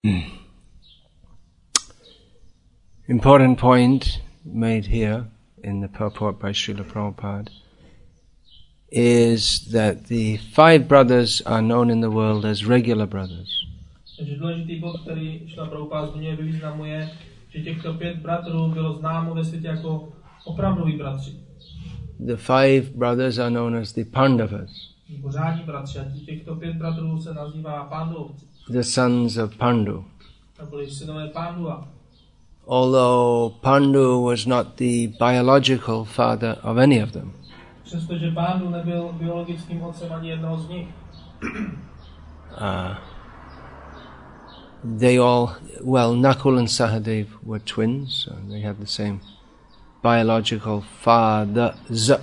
Important point made here in the purport by Srila Prabhupada is that the 5 brothers are known in the world as regular brothers. Takže důležitý bod, který Srila Prabhupada zmiňuje, vyznamuje, že těchto 5 bratrů bylo známo ve světě jako opravdoví bratři. The 5 brothers are known as the Pandavas. Pořádní bratři, a těchto 5 bratrů se nazývá Pandovci. The sons of Pandu. To byli synové Pandua. Although Pandu was not the biological father of any of them. Přestože Pandu nebyl biologickým otcem ani jednoho z nich. They all, Nakul and Sahadev were twins, so they had the same biological fathers.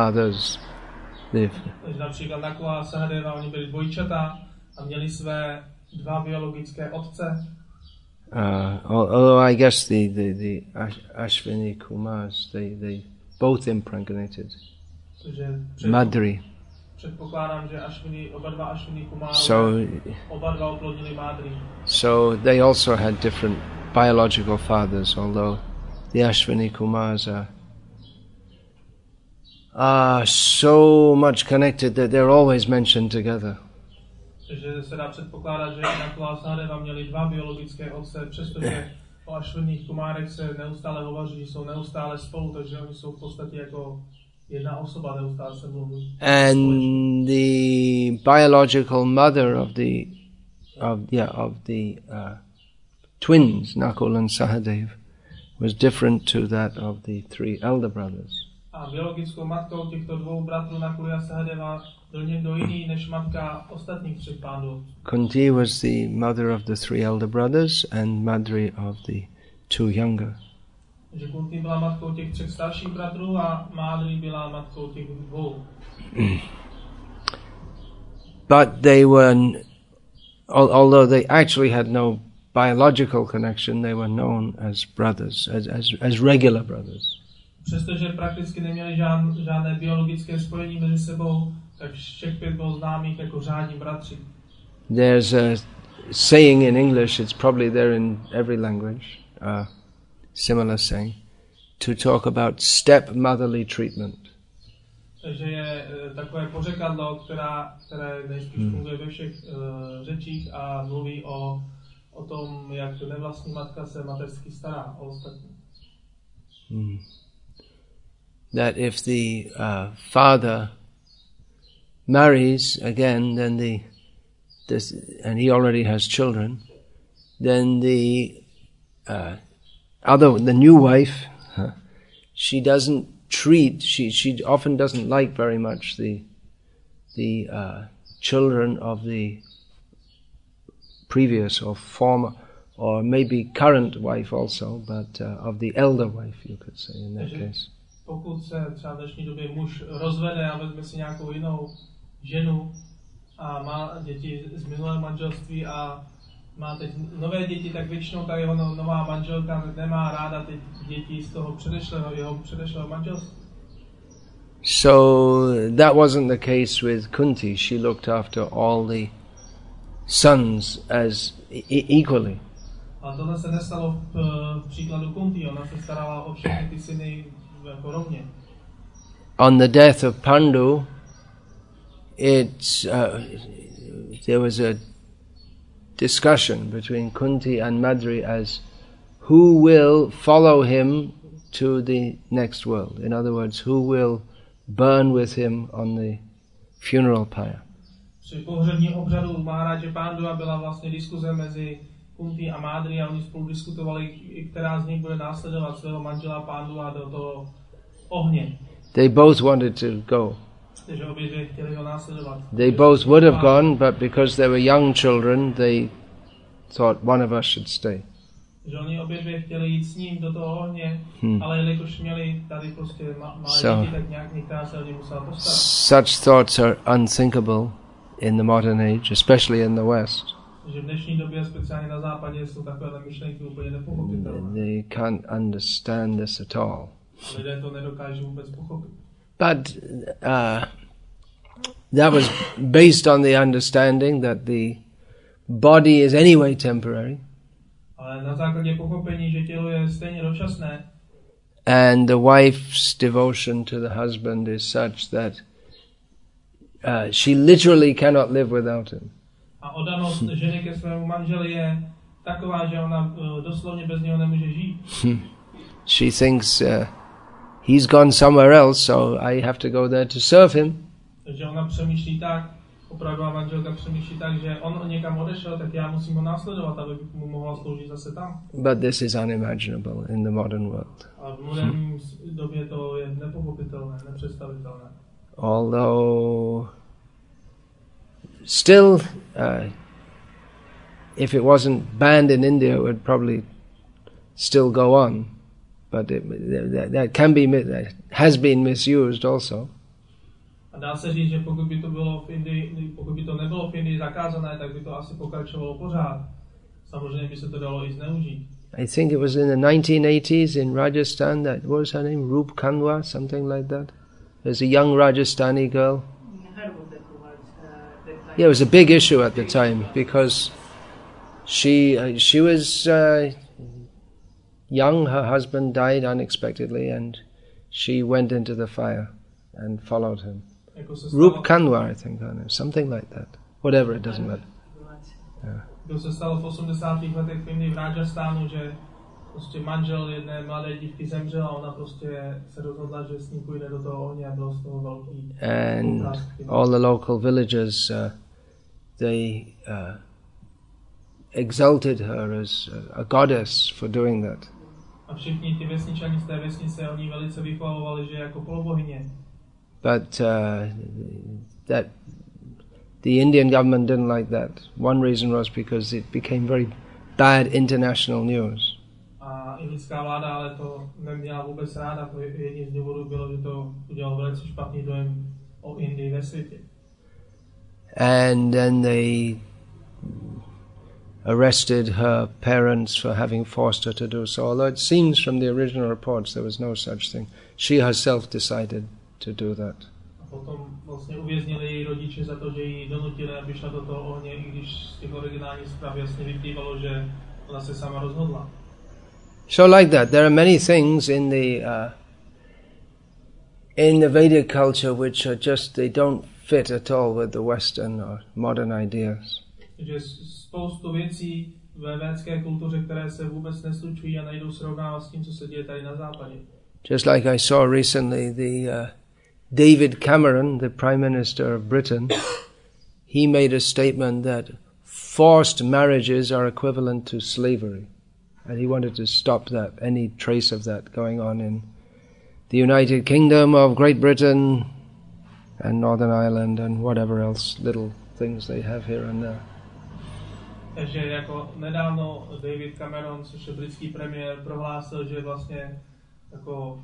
Takže například Nakula a Sahadeva, oni byli dvojčata a měli své 2 biologické otce. Although I guess the Ashwini Kumars, they both impregnated Madri. Předpokládám, že oba dva Ashwini Kumárové, oba dva oplodnili Madri. So they also had different biological fathers, although the Ashwini Kumars are so much connected that they're always mentioned together. Takže se dá předpokládat, že Nakula a Sahadeva měli 2 biologické otce, přestože o Ashwiních Kumárech se neustále hovoří, že jsou neustále spolu, takže oni jsou v podstatě jako jedna osoba, neustále se mluví. And the biological mother of the twins, Nakul and Sahadev, was different to that of the 3 elder brothers. A biologickou matkou těchto 2 bratrů Nakuly a Sahadeva byl někdo jiný než matka ostatních 3 pánů. Kunti was the mother of the 3 elder brothers and Madri of the 2 younger. Že Kunti byla matkou těch 3 starších bratrů a Madri byla matkou těch 2. But they were, although they actually had no biological connection, they were known as brothers, as regular brothers. Přestože prakticky neměli žádné biologické spojení mezi sebou, tak všech 5 bylo známých jako řádní bratři. There's a saying in English, it's probably there in every language, similar saying, to talk about stepmotherly treatment. Takže je takové pořekadlo, které nejspíš funguje ve všech řečích a mluví o tom, jak nevlastní matka se mateřsky stará o ostatní. That if the father marries again, then and he already has children, then the new wife, she doesn't treat. She often doesn't like very much the children of the previous or former, or maybe current wife also, but of the elder wife, you could say in that case. Pokud se třeba v dnešní době muž rozvede a vezme si nějakou jinou ženu a má děti z minulého manželství a má teď nové děti, tak většinou ta jeho nová manželka nemá ráda ty děti z toho předešlého manželství. So that wasn't the case with Kunti. She looked after all the sons as equally. A tohle se nestalo v příkladu Kunti. Ona se starala o všechny ty syny jako rovně. On the death of Pandu, there was a discussion between Kunti and Madri as who will follow him to the next world. In other words, who will burn with him on the funeral pyre. Při pohřebním obřadu Maharaja Pandua byla vlastně diskuze mezi Kunti a Madri a oni spolu diskutovali, která z nich bude následovat svého manžela Pandua do toho ohně. They both wanted to go. Takže obě dvě chtěli ho následovat. They both would have gone, but because they were young children, they thought one of us should stay. Že oni obě dvě chtěli jít s ním do toho ohně, ale jelikož měli tady prostě malé děti, tak nějak některá se o ně musela postarat. Such thoughts are unthinkable in the modern age, especially in the West. Že v dnešní době, speciálně na západě, jsou takové myšlenky úplně nepochopitelné. They can't understand this at all. Lidé to nedokáží vůbec pochopit. But that was based on the understanding that the body is anyway temporary. Ale na základě pochopení, že tělo je stejně dočasné, and the wife's devotion to the husband is such that she literally cannot live without him. A oddanost ženy ke svému manželi je taková, že ona doslovně bez něho nemůže žít. She thinks he's gone somewhere else, so I have to go there to serve him. Takže ona přemýšlí tak, opravdová manželka přemýšlí tak, že on někam odešel, tak já musím ho následovat, aby mu mohla sloužit zase tam. But this is unimaginable in the modern world. A v moderní době to je nepochopitelné, nepředstavitelné. Although still, if it wasn't banned in India, it would probably still go on. But that can be, has been misused also. A dá se říct, že pokud by to bylo v Indii, pokud by to nebylo v Indii zakázané, tak by to asi pokračovalo pořád. Samozřejmě by se to dalo i zneužít. I think it was in the 1980s in Rajasthan, that, what was her name, Roop Kanwa, something like that. There's a young Rajasthani girl. Yeah, it was a big issue at the time because she was young, her husband died unexpectedly and she went into the fire and followed him. Roop Kanwa, I think her name, something like that. Whatever, it doesn't matter. Yeah. To se stalo v 80. letech v Indii v Rajasthánu, že prostě manžel jedné mladé dívky zemřel a ona prostě se rozhodla, že s ním půjde do toho ohně a bylo z toho velký. And all the local villagers, they exalted her as a goddess for doing that. A všichni ty vesničani z té vesnice, oni velice vychvalovali, že jako polobohyně. But that the Indian government didn't like that. One reason was because it became very bad international news. A indická vláda ale to neměla vůbec ráda, jedním z důvodů bylo, že to udělalo velice špatný dojem o Indii ve světě. And then they arrested her parents for having forced her to do so. Although it seems from the original reports there was no such thing. She herself decided to do that. A potom vlastně uvěznili její rodiče za to, že ji donutili, aby šla do toho ohně, i když z těch originálních zpráv jasně vyplývalo, že ona se sama rozhodla. So like that, there are many things in the Vedic culture which are just, they don't fit at all with the Western or modern ideas. Takže spoustu věcí ve védské kultuře, které se vůbec neslučují a nejdou srovnávat s tím, co se děje tady na západě. Just like I saw recently, David Cameron, the Prime Minister of Britain, he made a statement that forced marriages are equivalent to slavery. And he wanted to stop that, any trace of that going on in the United Kingdom of Great Britain and Northern Ireland and whatever else, little things they have here and there. Takže jako nedávno David Cameron, což je britský premiér, prohlásil, že vlastně jako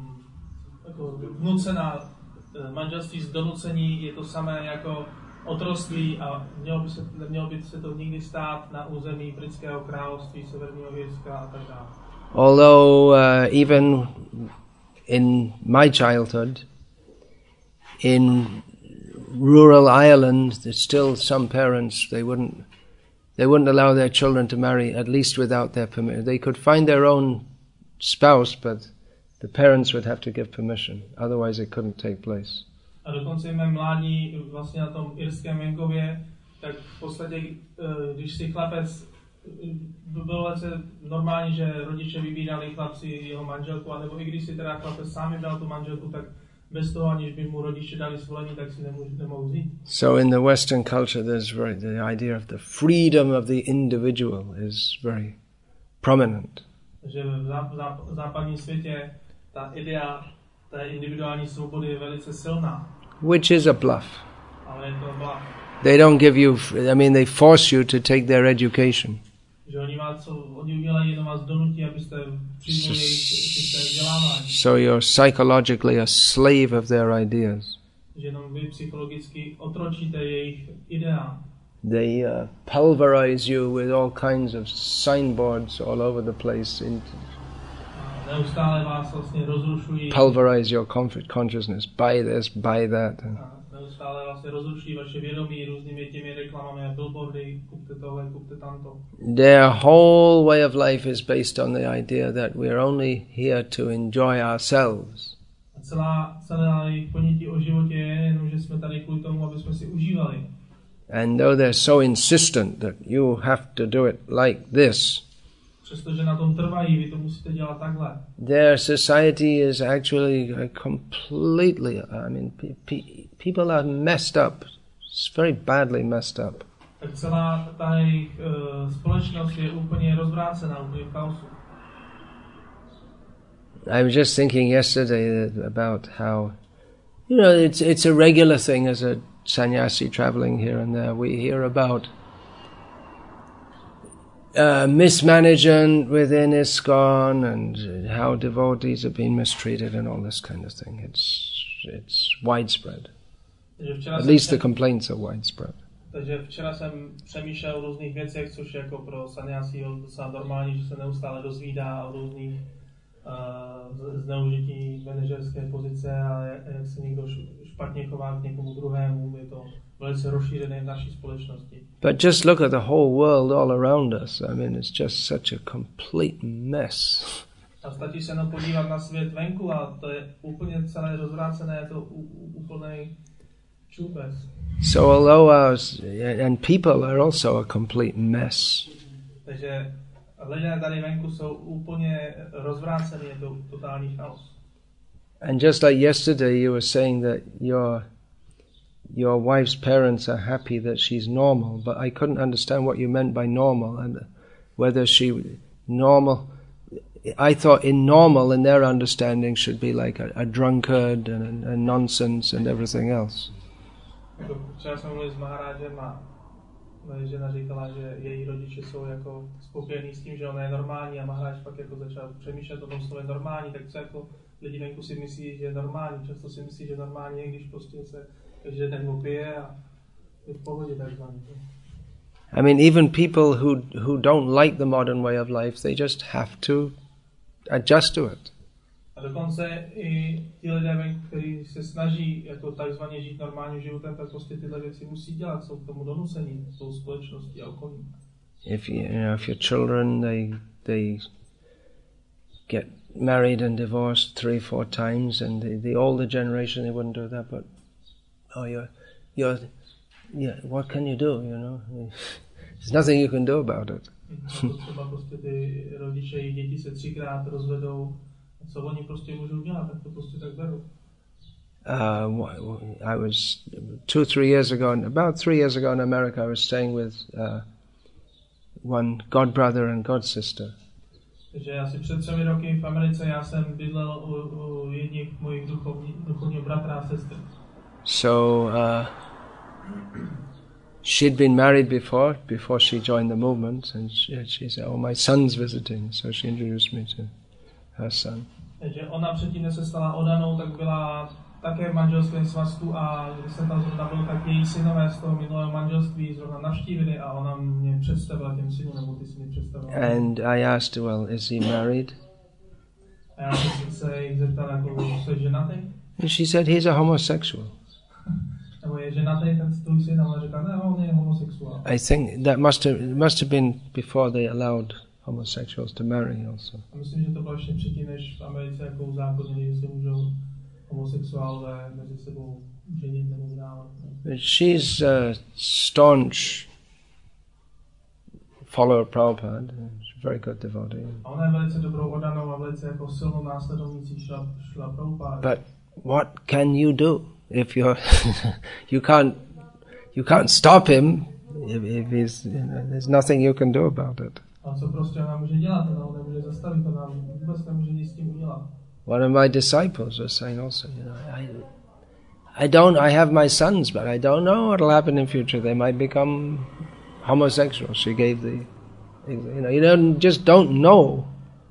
vnucená manželství z donucení je to samé jako otroctví a nemělo by se to nikdy stát na území britského království, Severního Irska a tak dále. Although even in my childhood, in rural Ireland, there's still some parents, they wouldn't allow their children to marry, at least without their permission. They could find their own spouse, but the parents would have to give permission, otherwise it couldn't take place. A dokonce mé mládí vlastně na tom irském venkově, tak v podstatě, když si chlapec, bylo velice normální, že rodiče vybírali chlapci jeho manželku, anebo i když si teda chlapec sám vybral tu manželku, tak bez toho, aniž by mu rodiče dali svolení, tak si nemohou vzít. So in the Western culture, there's the idea of the freedom of the individual is very prominent. Takže v západním světě ta idea té individuální svobody je velice silná. Which is a bluff. Ale je to bluff. They don't give you, they force you to take their education. Že oni udělají, jenom vás donutí, abyste přijmuli jejich vzdělávání. So you're psychologically a slave of their ideas. Že jenom vy psychologicky otročíte jejich ideál. They pulverize you with all kinds of signboards all over the place. Neustále vás vlastně rozrušují. Pulverize your consciousness. Buy this, buy that. neustále vlastně rozruší vaše vědomí různými těmi reklamami, billboardy, kupte tohle, kupte tamto. Their whole way of life is based on the idea that we're only here to enjoy ourselves. A celé jejich ponětí o životě je jenom, že jsme tady kvůli tomu, aby jsme si užívali. And though they're so insistent that you have to do it like this, přestože na tom trvají, vy to musíte dělat takhle. Their society is actually completely, people are messed up. It's very badly messed up. Tak celá ta jejich společnost je úplně rozvrácená, úplně v chaosu. I was just thinking yesterday about how, it's a regular thing as a sannyasi traveling here and there. We hear about mismanagement within ISKCON and how devotees have been mistreated and all this kind of thing. It's widespread. At least the complaints are widespread. Takže včera jsem přemýšlel o různých věcech, což jako pro sannyasího docela normální, že se neustále dozvídá o různých zneužití manažerské pozice a jak se někdo špatně chová k někomu druhému, je to velice rozšířené v naší společnosti. But just look at the whole world all around us. It's just such a complete mess. A stačí se jenom podívat na svět venku a to je úplně celé rozvrácené, je to úplný čůbec. So although and people are also a complete mess. Takže lidé tady venku jsou úplně rozvrácený, je to totální chaos. And just like yesterday you were saying that your wife's parents are happy that she's normal, but I couldn't understand what you meant by normal and whether she normal. I thought normal in their understanding should be like a drunkard and nonsense and everything else. Včera jsem mluvil s Maharážem a moje žena říkala, že její rodiče jsou jako spokojení s tím, že ona je normální a Maharáž pak jako začal přemýšlet o tom slově normální, tak co jako lidi venku si myslí, že je normální, často si myslí, že normální je, když prostě se každý den opije a je v pohodě takzvaný. Even people who don't like the modern way of life, they just have to adjust to it. A dokonce i ti lidé venku, kteří se snaží jako takzvaně žít normálním životem, tak prostě tyhle věci musí dělat, jsou k tomu donucení tou společností a okolí. If your children they get married and divorced 3-4 times, and the older generation they wouldn't do that, but what can you do? There's nothing you can do about it. Třeba prostě ty rodiče i děti se 3krát rozvedou, co oni prostě můžou dělat, tak to prostě tak berou. I was 2-3 years ago, about 3 years ago in America, I was staying with one god brother and god sister. Takže asi před 3 roky v Americe já jsem bydlel u jedních mojich duchovního bratra a sestry. So she'd been married before she joined the movement, and she said, "Oh, my son's visiting," so she introduced me to her son. Takže ona předtím, než se stala odanou, tak byla také v manželském svazku a když jsem tam zrovna byl, tak její synové z toho minulého manželství zrovna navštívili a ona mě představila těm synům, nebo ty syny představila. And I asked, well, is he married? A já jsem se jich zeptal, jako, jsi ženatý? And she said, he's a homosexual. Nebo je ženatý ten tvůj syn, a ona říká, ne, on je homosexuál. I think that must have been before they allowed homosexuals to marry also. A myslím, že to bylo ještě předtím, než v Americe jako uzákonili, že se můžou homosexuálové mezi sebou ženit nebo dávat. She's a staunch follower of Prabhupada, she's a very good devotee. A ona je velice dobrou oddanou a velice jako silnou následovnící šla Prabhupada. But what can you do if you're you can't stop him if he's there's nothing you can do about it. A co prostě ona může dělat? Ona nemůže zastavit, ona vůbec nemůže nic s tím udělat. One of my disciples was saying also, I have my sons, but I don't know what will happen in future. They might become homosexual. She gave the, you just don't know.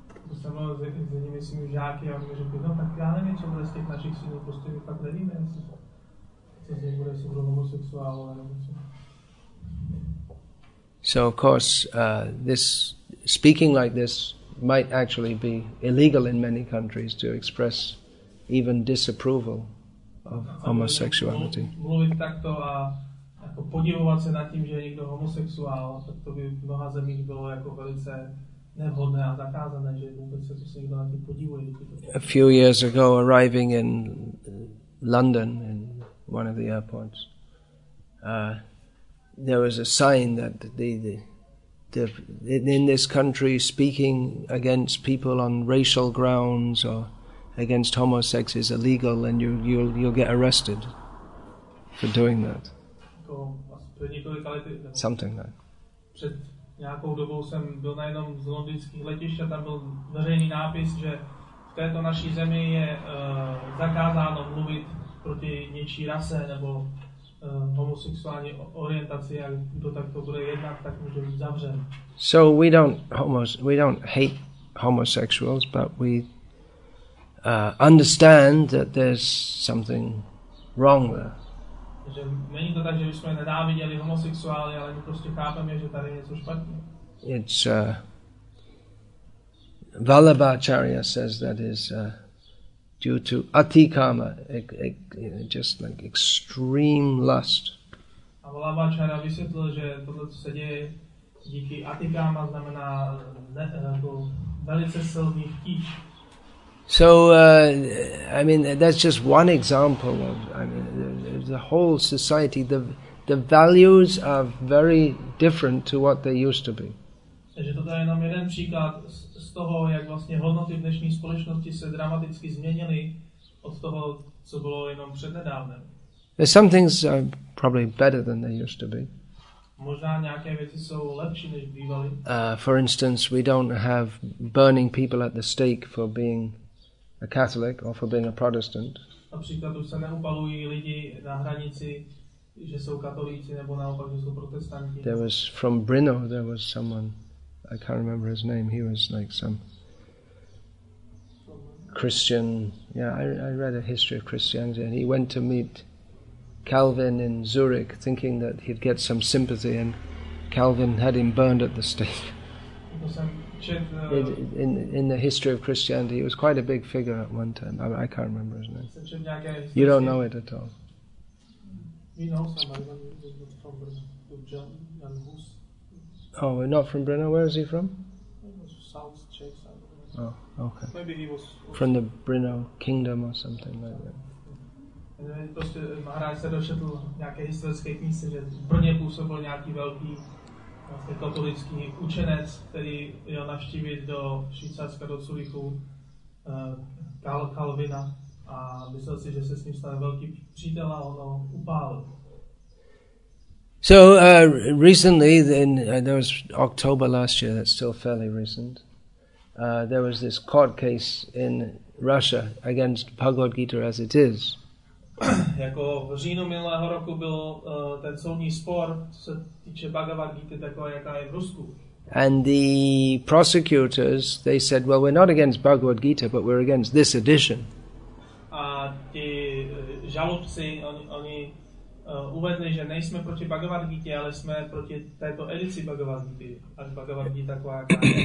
So of course, this speaking like this might actually be illegal in many countries, to express even disapproval of homosexuality. Mluvit takto a jako podivovat se nad tím, že je někdo homosexuál, tak to by v mnoha zemích bylo jako velice nevhodné a zakázané, že vůbec se někdo na tím podivuje. A few years ago, arriving in London, in one of the airports, there was a sign that in this country, speaking against people on racial grounds or against homosex is illegal, and you'll get arrested for doing that. Something like. Před nějakou dobou jsem byl na jednom z londýnských letišť a tam byl veřejný nápis, že v této naší zemi je zakázáno mluvit proti něčí rase nebo homosexuální orientaci, a kdo takto bude jednat, tak může být zavřen. So we don't hate homosexuals, but we understand that there's something wrong there. Takže není to tak, že bychom nenáviděli homosexuály, ale my prostě chápeme, že tady je něco špatně. It's Vallabhacharya says that is due to atikama, just like extreme lust. A Vallabhacharya vysvětlil, že tohle, co se děje díky atikama, znamená velice silný chtíč. So, I mean, that's just one example of, I mean, the whole society, the values are very different to what they used to be. Takže toto je jenom jeden příklad z toho, jak vlastně hodnoty v dnešní společnosti se dramaticky změnily od toho, co bylo jenom přednedávnem. There's some things are probably better than they used to be. Možná nějaké věci jsou lepší, než bývaly. For instance, we don't have burning people at the stake for being a Catholic or for being a Protestant. Například už se neupalují lidi na hranici, že jsou katolíci nebo naopak, že jsou protestanti. There was from Brno, there was someone, I can't remember his name, he was like some Christian, yeah, I read a history of Christianity, and he went to meet Calvin in Zurich thinking that he'd get some sympathy, and Calvin had him burned at the stake. In the history of Christianity, he was quite a big figure at one time. I can't remember his name. You don't know it at all. We know somebody from Jan Hus. Oh, not from Brno. Where is he from? South Czech. Oh, okay. Maybe he was from the Brno kingdom or something like that. Prostě Maharaj se dočetl nějaké historické knížce, že v Brně působil nějaký velký vlastně katolický učenec, který jel navštívit do Švýcarska, do Curychu, Calvina, a myslel si, že se s ním stane velký přítel, a ono upálil. So recently, there was October last year, that's still fairly recent, there was this court case in Russia against Bhagavad Gita as it is. Jako v říjnu minulého roku byl ten soudní spor, co se týče Bhagavad Gita, takové, jaká je v Rusku. And the prosecutors, they said, well, we're not against Bhagavad Gita, but we're against this edition. A ti žalobci, oni uvedli, že nejsme proti Bhagavad Gita, ale jsme proti této edici Bhagavad Gita. Až Bhagavad Gita taková, jaká je.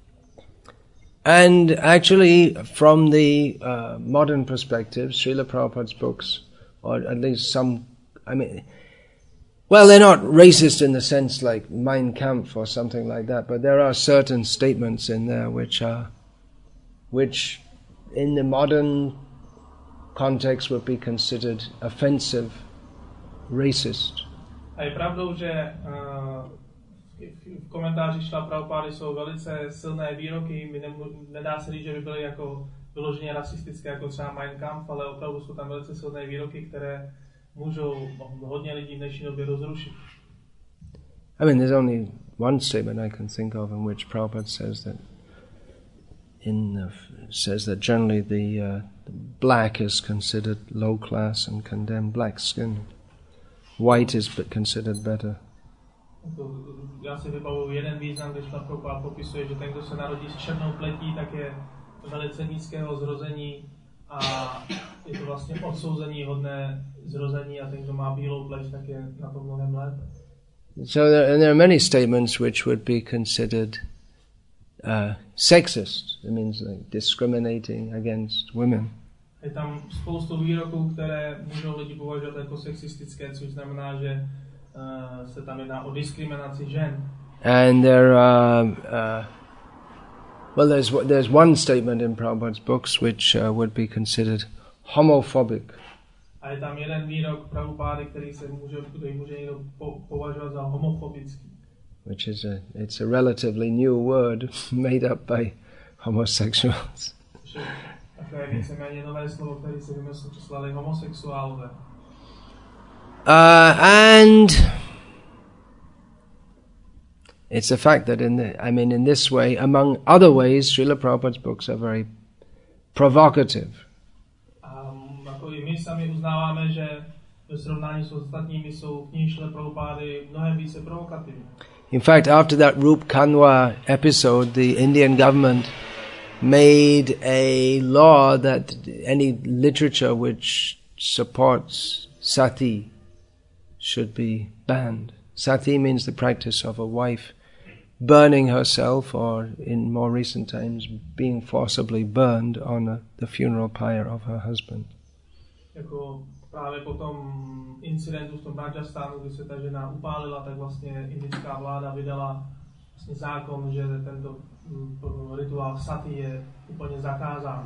And actually, from the modern perspective, Srila Prabhupada's books, or at least some, I mean, well, they're not racist in the sense like Mein Kampf or something like that, but there are certain statements in there which in the modern context would be considered offensive, racist. A je pravdou, že v komentářích Šrila Prabhupády jsou velice silné výroky. Nedá se říct, že by byly jako vyloženě rasistické, jako třeba Mein Kampf, ale opravdu jsou tam velice silné výroky, které můžou hodně lidí v dnešní době rozrušit. I mean, there's only one statement I can think of in which Prabhupada says that generally the black is considered low class and condemned, black skin. White is considered better. Já si vybavuju jeden význam, když Prabhupada popisuje, že ten, kdo se narodí s černou pletí, tak je velice nízkého zrození a je to vlastně odsouzení hodné zrození, a ten, kdo má bílou pleť, tak je na to mnohem lépe. So there are many statements which would be considered sexist. It means like discriminating against women. Je tam spoustu výroků, které můžou lidi považovat jako sexistické, což znamená, že se tam jedná o diskriminaci žen. And there are, well, there's one statement in Prabhupada's books which would be considered homophobic. A je tam jeden výrok Prabhupády, který může někdo považovat za homofobický. Which is it's a relatively new word made up by homosexuals. Takové víceméně nové slovo, které si vymysleli homosexuálové. And it's a fact that in this way, among other ways, Srila Prabhupada's books are very provocative. Jako i my sami uznáváme, že ve srovnání s ostatními jsou knihy Srila Prabhupády mnohem více provokativní. In fact, after that Rup Kanwa episode, the Indian government made a law that any literature which supports sati should be banned. Sati means the practice of a wife burning herself, or in more recent times, being forcibly burned on the funeral pyre of her husband. Jako právě po tom incidentu v tom Rajasthánu, kdy se ta žena upálila, tak vlastně indická vláda vydala vlastně zákon, že tento rituál sati je úplně zakázán.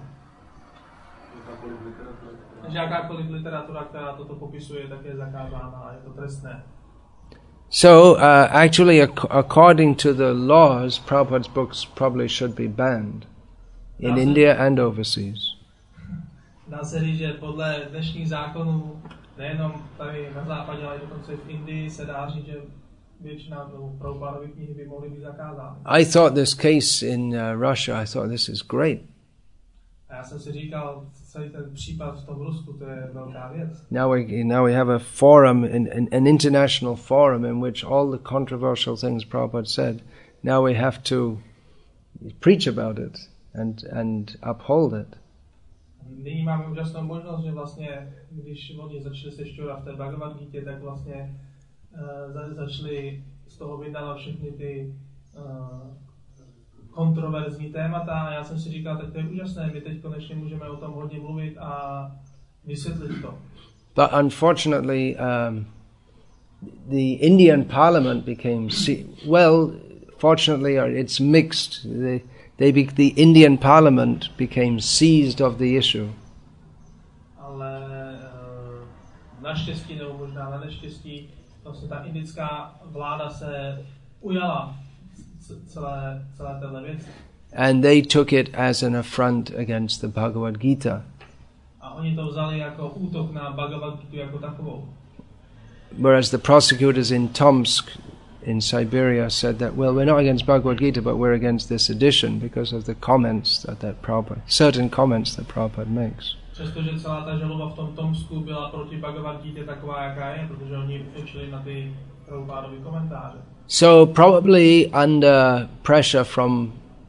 Že jakákoliv literatura, která toto popisuje, tak je zakázána a je to trestné. So, actually, according to the laws, Prabhupada's books probably should be banned in India and overseas. Dá se říct, že podle dnešních zákonů, nejenom tady na západě, ale dokonce v Indii se dá říct, že většina Prabhupádovy knihy by mohly být zakázány. I thought this case in Russia, I thought this is great. A já jsem si říkal, celý ten případ v tom Rusku, to je velká věc. Now we have a forum, an international forum in which all the controversial things Prabhupada said, now we have to preach about it and uphold it. Nyní máme úžasnou možnost, že vlastně, když oni začali sešťovat v té Bhagavad Gita, tak vlastně začali z toho vydávat všechny ty kontroverzní témata a já jsem si říkal, tak to je úžasné, my teď konečně můžeme o tom hodně mluvit a vysvětlit to. But unfortunately, the Indian Parliament became fortunately it's mixed. The Indian Parliament became seized of the issue. Ale naštěstí, nebo možná na neštěstí, vlastně ta indická vláda se ujala celé téhle věci. And they took it as an affront against the Bhagavad Gita. A oni to vzali jako útok na Bhagavad Gitu jako takovou. Whereas the prosecutors in Tomsk in Siberia said that, well, we're not against Bhagavad Gita, but we're against this edition because of the comments that Prabhupada, certain comments that Prabhupada makes. Přestože celá ta žaloba v tom Tomsku byla proti Bhagavad Gita taková, jaká je, protože oni učili na ty Prabhupádovy komentáře. So probably under pressure from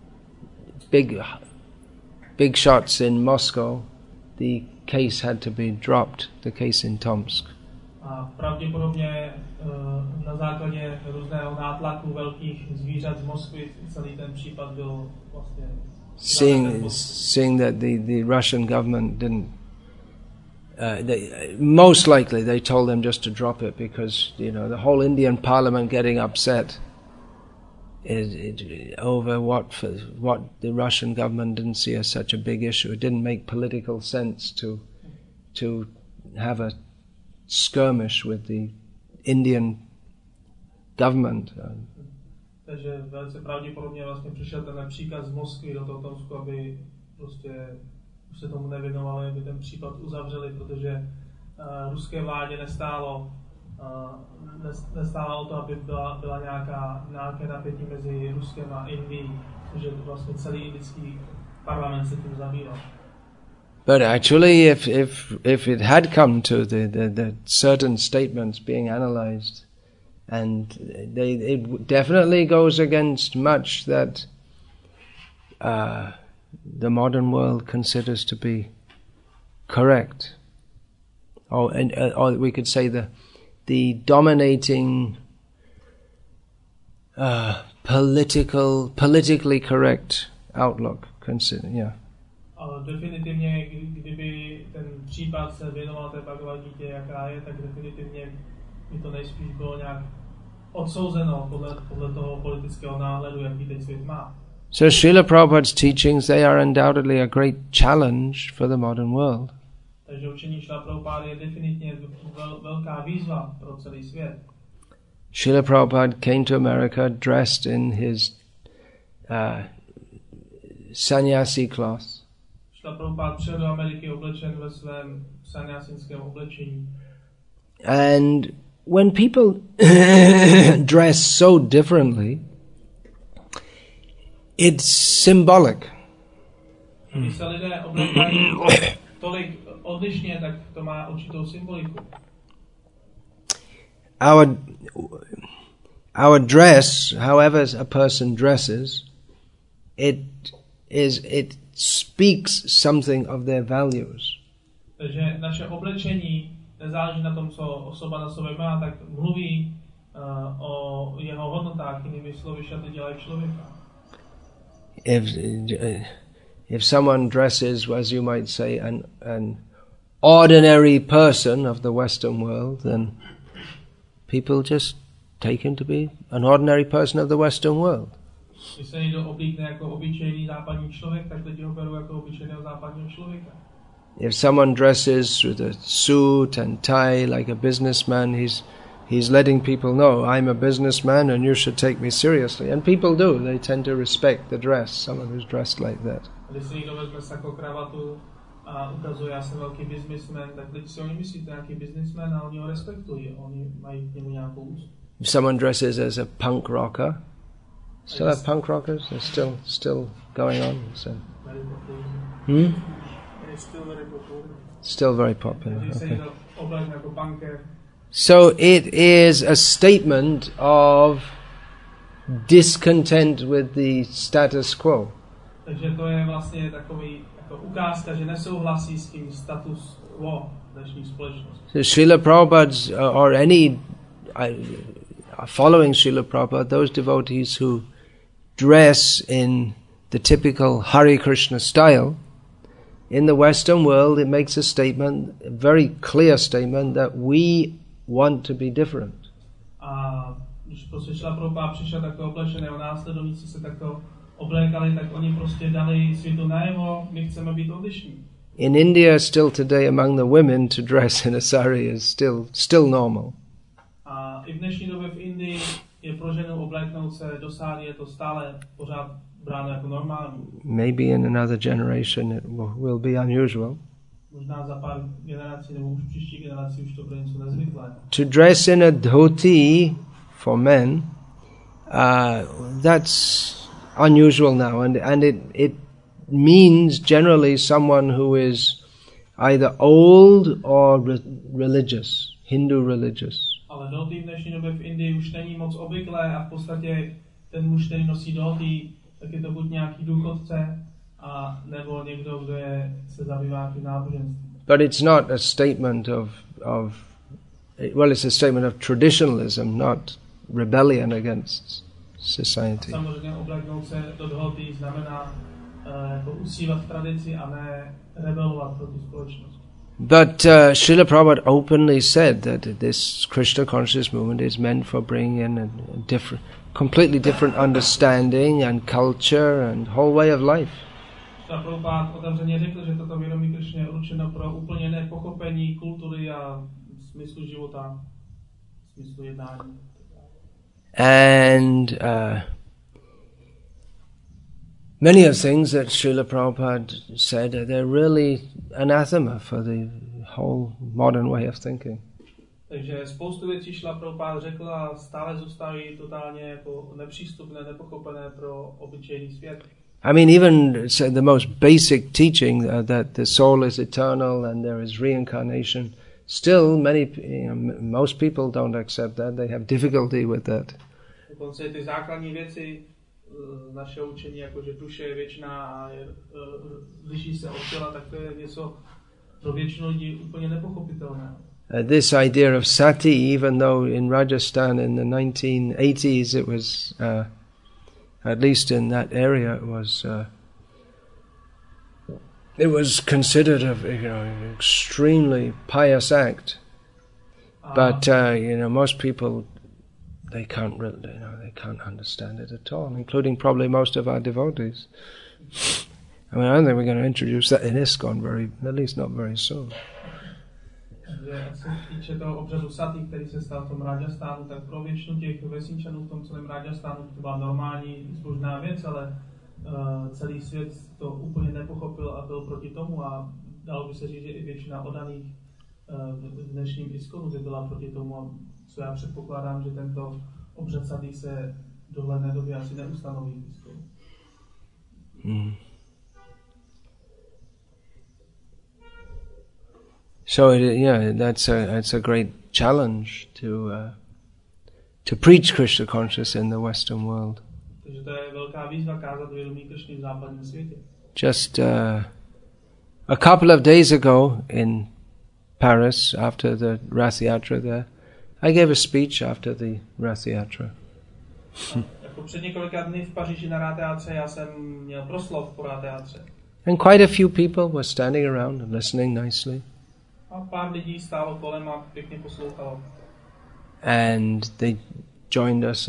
big shots in Moscow, the case had to be dropped, the case in Tomsk. A pravděpodobně na základě různého nátlaku velkých zvířat z Moskvy celý ten případ byl vlastně seeing that the Russian government didn't most likely they told them just to drop it because the whole Indian Parliament getting upset over what the Russian government didn't see as such a big issue. It didn't make political sense to have a skirmish with the Indian government. Takže velice pravděpodobně vlastně přišel ten příkaz z Moskvy do toho Tomsku, aby prostě už se tomu nevěnovali, aby ten případ uzavřeli, protože ruské vládě nestálo o to, aby byla nějaké napětí mezi Ruskem a Indií, protože vlastně celý indický parlament se tím zabýval. But actually, if it had come to the certain statements being analyzed, and it definitely goes against much that the modern world considers to be correct, or we could say the dominating politically correct outlook. Definitivně, kdyby případ se věnoval té Bhagavad Gitě, jaká je, tak definitivně mi to nejspíš bylo nějak odsouzeno podle toho politického náhledu, jaký teď svět má. So Srila Prabhupada's teachings, they are undoubtedly a great challenge for the modern world. Takže učení Srila Prabhupada je definitivně velká výzva pro celý svět. Srila Prabhupada came to America dressed in his sannyasi cloth. Srila Prabhupada přijel do Ameriky oblečen ve svém sannyasínském oblečení. And when people dress so differently, it's symbolic. Když se lidé oblékají tolik odlišně, tak to má určitou symboliku. Our dress, however a person dresses, it speaks something of their values. Takže naše oblečení nezáleží na tom, co osoba na sobě má, tak mluví o jeho hodnotách, jinými slovy, šaty dělají člověka. If someone dresses, as you might say, an ordinary person of the Western world, then people just take him to be an ordinary person of the Western world. Když se někdo oblíkne jako obyčejný západní člověk, tak lidi ho berou jako obyčejného západního člověka. If someone dresses with a suit and tie like a businessman, he's letting people know, I'm a businessman and you should take me seriously. And people do. They tend to respect the dress, someone who's dressed like that. Když si někdo vezme sako, kravatu a ukazuje, já jsem velký businessman, tak lidi si oni myslí, to je nějaký businessman a oni ho respektují. Oni mají k němu nějakou úctu. If someone dresses as a punk rocker, still have punk rockers? They're still going on. So. Still very popular. Okay. So it is a statement of discontent with the status quo. Takže to je vlastně takový jako ukázka, že nesouhlasí s tím status quo dnešní společnosti. So Srila Prabhupada's or any following Srila Prabhupada, those devotees who dress in the typical Hare Krishna style, in the Western world it makes a statement, a very clear statement, that we want to be different. A když prostě Srila Prabhupada přišel takto oblečený, a následovníci se takto oblékali, tak oni prostě dali světu najevo, my chceme být odlišní. In India still today among the women to dress in a sari is still normal. A i v dnešní době v Indii je pro ženu obléknout se do sáry, je to stále pořád bráno jako normální. Maybe in another generation it will be unusual. Možná za pár generací nebo už příští generací už to bude něco nezvyklé. To dress in a dhoti for men, that's unusual now, and it means generally someone who is either old or religious, Hindu religious. Ale dhoti v dnešní době v Indii už není moc obvyklé a v podstatě ten muž, který nosí dhoti, tak je to buď nějaký důchodce, a nebo někdo, kdo se zabývá tím náboženstvím. But it's not a statement of it's a statement of traditionalism, not rebellion against society. Samozřejmě obléknout se do dhoti znamená jako usívat v tradici a ne rebelovat proti společnosti. But Srila Prabhupada openly said that this Krishna conscious movement is meant for bringing in a completely different understanding and culture and whole way of life. Srila Prabhupada otevřeně řekl, že toto vědomí Krishna je určeno pro úplně nepochopení kultury a smyslu života, smyslu jednání. And many of things that Srila Prabhupada said, they're really anathema for the whole modern way of thinking. Takže spoustu věcí Srila Prabhupada řekl a stále zůstávají totálně jako nepřístupné, nepochopené pro obyčejný svět. I mean, even the most basic teaching that the soul is eternal and there is reincarnation, still most people don't accept that. They have difficulty with that. Dokonce ty základní věci našeho učení, jako že duše je věčná a liší se od těla, tak to je něco pro většinu lidí úplně nepochopitelné. This idea of sati, even though in Rajasthan in the 1980s it was, at least in that area, it was It was considered an extremely pious act, but most people they can't understand it at all, including probably most of our devotees. I mean, I don't think we're going to introduce that in ISKCON at least not very soon. Co se týče toho obřadu satí, který se stal v tom Rajasthánu, tak pro většinu těch vesničanů v tom celém Rajasthánu to byla normální zbožná věc, ale celý svět to úplně nepochopil a byl proti tomu a dalo by se říct, že i většina oddaných v dnešním ISKCONu by byla proti tomu a co já předpokládám, že tento obřad satí se v dohledné době asi neustanoví v ISKCONu. So that's a great challenge to preach Krishna consciousness in the Western world. Takže to je velká výzva kázat vědomí Krishny v západním světě. Just a couple of days ago in Paris, after the Rath Yatra there, I gave a speech after the Rath Yatra. Jako před několika dny v Paříži na Rath Yatře já jsem měl proslov po Rath Yatře. And quite a few people were standing around and listening nicely. A pár lidí stálo kolem a pěkně poslouchalo. And they joined us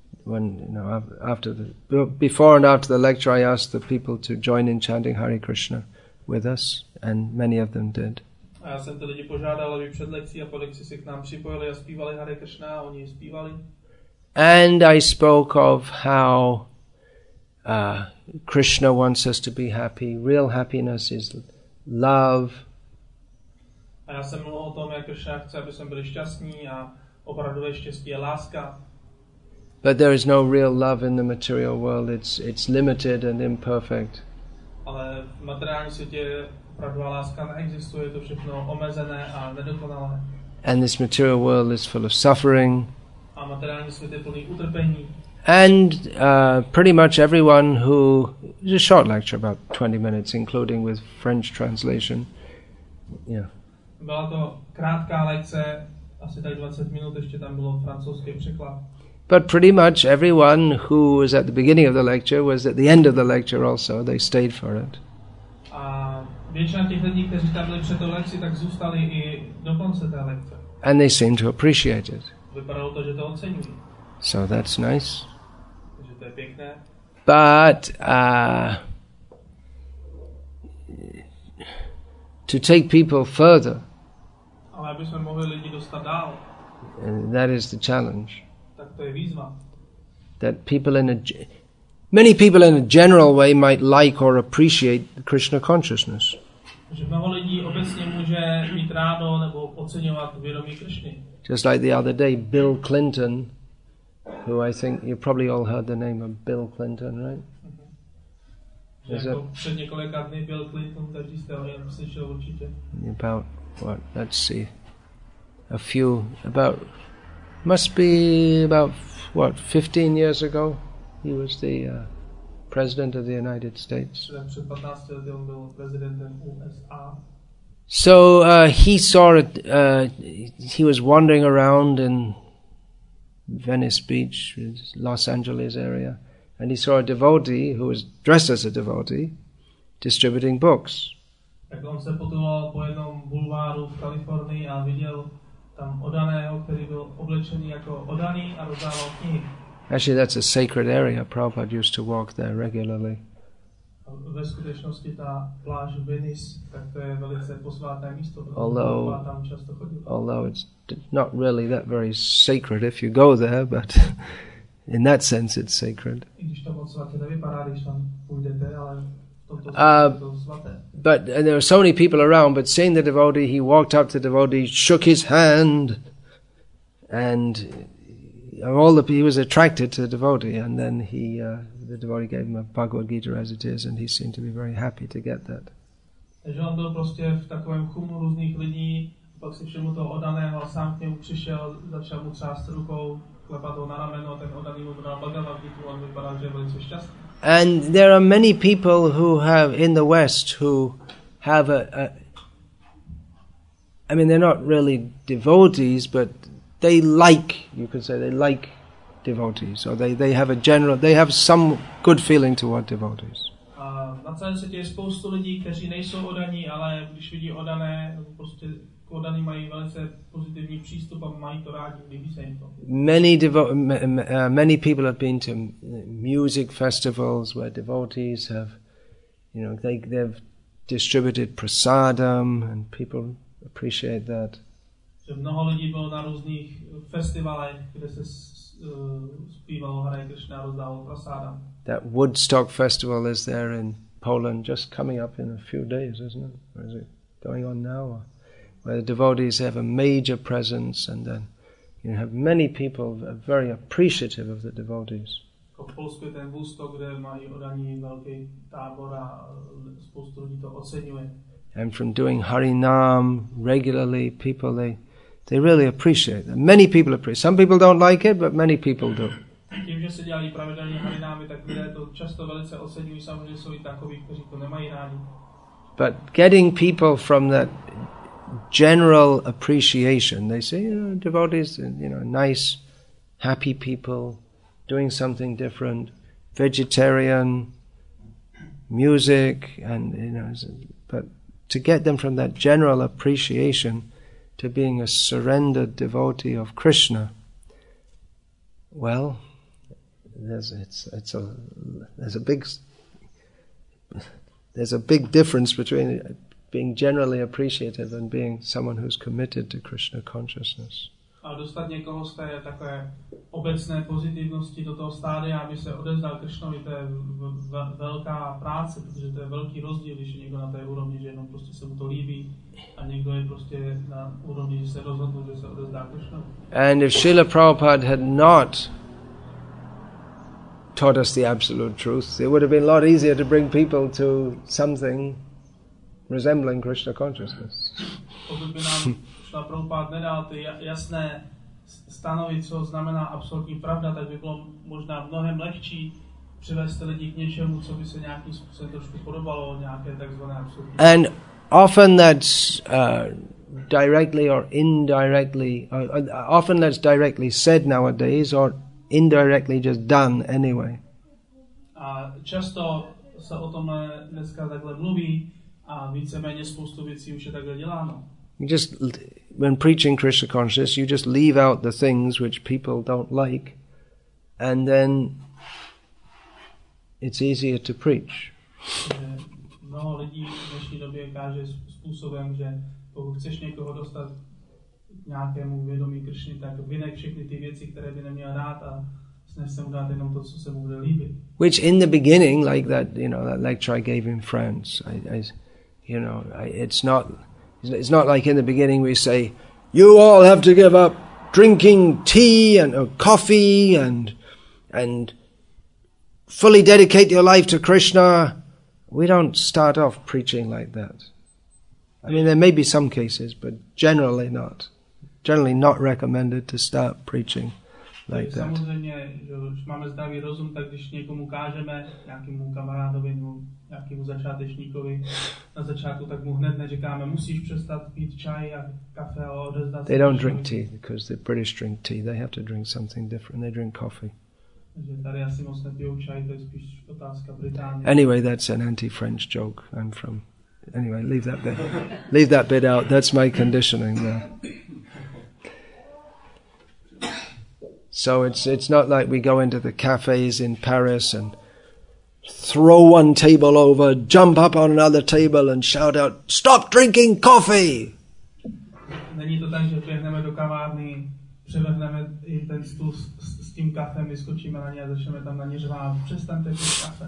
before and after the lecture I asked the people to join in chanting Hare Krishna with us, and many of them did. A já jsem ty lidi požádal, aby před lekcí a po lekci se k nám připojili a zpívali Hare Krishna a oni zpívali. And I spoke of how Krishna wants us to be happy. Real happiness is love. A já jsem mluvil o tom, jak Krishna chce, aby jsme byli šťastní a opravdové štěstí je láska. But there is no real love in the material world. It's limited and imperfect. Ale v materiálním světě opravdová láska neexistuje, je to všechno omezené a nedokonalé. And this material world is full of suffering. A materiální svět je plný utrpení. And pretty much everyone who... It's a short lecture, about 20 minutes, including with French translation. Yeah. Byla to krátká lekce, asi tak 20 minut, ještě tam bylo francouzský překlad. But pretty much everyone who was at the beginning of the lecture was at the end of the lecture also. They stayed for it. A většina těch lidí, kteří tam byli před tou lekcí, tak zůstali i do konce té lekce. And they seemed to appreciate it. Vypadalo to, že to oceňují. So that's nice. Takže to je pěkné. But to take people further, ale aby jsme mohli lidi dostat dál, that is the challenge. Tak to je výzva. That many people in a general way might like or appreciate Krishna consciousness. Že mnoho lidí obecně může mít rádo nebo oceňovat vědomí Krishny. Just like the other day, Bill Clinton, who I think you probably all heard the name of Bill Clinton, right? Jako před několika dny Bill Clinton, každý jste o něm slyšel určitě. About what? Let's see. Must be about 15 years ago. He was the president of the United States. Před 15 lety on byl prezidentem USA. So he saw it. He was wandering around in Venice Beach, Los Angeles area, and he saw a devotee who was dressed as a devotee distributing books. Tak on se potuloval po jednom bulváru v Kalifornii a viděl tam oddaného, který byl oblečený jako oddaný a rozdával knihy. Actually, that's a sacred area. Prabhupada used to walk there regularly. Ve skutečnosti ta pláž Venice, tak to je velice posvátné místo. Although it's not really that very sacred if you go there, but in that sense it's sacred. But there were so many people around, but seeing the devotee, he walked up to the devotee, shook his hand, and he was attracted to the devotee, and then the devotee gave him a Bhagavad Gita as it is, and he seemed to be very happy to get that. Takže on byl prostě v takovém chumu různých lidí, pak si všemu toho oddaného a sám k němu přišel, začal mu třást rukou, klepat ho na rameno, ten oddaný mu dal Bhagavad Gita, on vypadal, že je velice šťastný. And there are many people who have in the West who have I mean, they're not really devotees, but they like devotees, or they have some good feeling toward devotees. Na na celém světě je spoustu lidí, kteří nejsou oddaní, ale když vidí oddané, prostě k oddaní mají velice pozitivní přístup a mají to rádi, líbí se jim to. Many people have been to music festivals where devotees have, they've distributed prasadam and people appreciate that. Že mnoho lidí bylo na různých festivalech, kde se zpívalo Hare Krishna a rozdávalo prasadam. That Woodstock festival is there in Poland, just coming up in a few days, isn't it? Or is it going on now? Where the devotees have a major presence, and then you have many people very appreciative of the devotees. V Polsku je ten Woodstock, kde mají oddaní velký tábor a spoustu lidí to oceňuje. And from doing Harinam regularly, people they really appreciate that. Many people appreciate. Some people don't like it, but many people do. Tím, že se dělají pravidelně harinámy, tak lidé to často velice oceňují, samozřejmě jsou i takoví, kteří to nemají rádi. But getting people from that general appreciation, they say, devotees, nice, happy people, doing something different, vegetarian, music, and but to get them from that general appreciation to being a surrendered devotee of Krishna, well, there's a big difference between being generally appreciative and being someone who's committed to Krishna consciousness. A dostat někoho z té takové obecné pozitivnosti do toho stádia, aby se odevzdal Krishnovi, to je velká práce, protože to je velký rozdíl, když je někdo na té úrovni, že jenom prostě se mu to líbí, a někdo je prostě na úrovni, že se rozhodl, že se odevzdá Krishnovi. And if Srila Prabhupada had not taught us the absolute truth, it would have been a lot easier to bring people to something resembling Krishna consciousness. Pokud by nám Srila Prabhupada nedal ty jasné stanovy, co znamená absolutní pravda, tak by bylo možná mnohem lehčí přivést lidi k něčemu, co by se nějakým způsobem trošku podobalo, nějaké takzvané absolutní. And often that's directly or indirectly, often that's directly said nowadays or indirectly just done anyway. A často se o tomhle dneska takhle mluví a víceméně spoustu věcí už je takhle děláno. You just, when preaching Krishna consciousness, you just leave out the things which people don't like, and then it's easier to preach. Mnoho lidí v dnešní době káže způsobem, že pokud chceš někoho dostat k nějakému vědomí Krishny, tak vyneď všechny ty věci, které by neměl rád, a snaž se mu dát jenom to, co se mu bude líbit. Which in the beginning, like that, that lecture I gave in France, it's not like in the beginning we say, you all have to give up drinking tea and coffee and fully dedicate your life to Krishna. We don't start off preaching like that. I mean, there may be some cases, but generally not. Generally not recommended to start preaching like that. Samozřejmě, že už máme zdravý rozum, tak když někomu kážeme, nějakému kamarádovi nebo nějakému začátečníkovi na začátku, tak mu hned neříkáme, musíš přestat pít čaj a kafe a odezdat. They don't drink tea because the British drink tea. They have to drink something different. They drink coffee. Tady asi moc nepijou čaj, to je spíš otázka Británie. Anyway, that's an anti-French joke. I'm from. Anyway, leave that bit out. That's my conditioning there. So it's not like we go into the cafes in Paris and throw one table over, jump up on another table and shout out, "Stop drinking coffee!" Není to tak, že běhneme do kavárny, převrhneme i ten stůl s tím kafem, vyskočíme na ně a začneme tam na ně řvát, přestaňte pít kafe.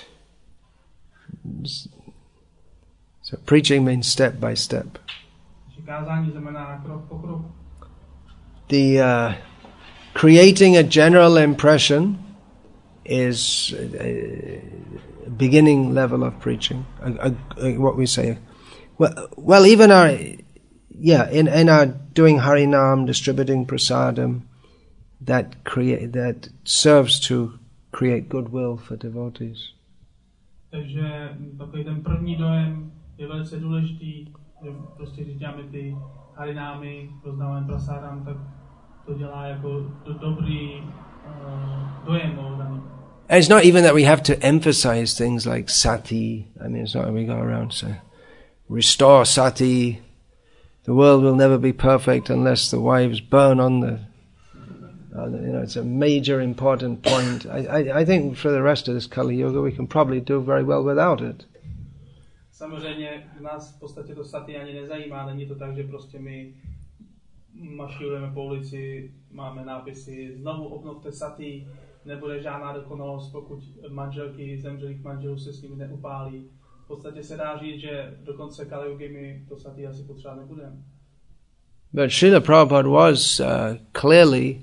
So preaching means step by step. Kázání znamená krok po kroku. The creating a general impression is a beginning level of preaching. What we say, well, even in our doing Harinam, distributing prasadam, that serves to create goodwill for devotees. Takže takový ten první dojem je velice důležitý, že prostě když děláme ty harinámy, rozdáváme prasádám, tak to dělá jako dobrý dojem o daný. And it's not even that we have to emphasize things like sati. I mean, it's not that we go around saying, restore sati. The world will never be perfect unless the wives burn on the it's a major important point. I think for the rest of this Kali Yuga we can probably do very well without it. Samozřejmě nás v podstatě to sati ani nezajímá, není to tak, že prostě my mašírujeme po ulici, máme nápisy, znovu obnovte sati, nebude žádná dokonalost, pokud manželky zemřelých manželů se s nimi neupálí. V podstatě se dá říct, že do konce Kali Yugy my to sati asi potřebovat nebudeme. But Srila Prabhupada was clearly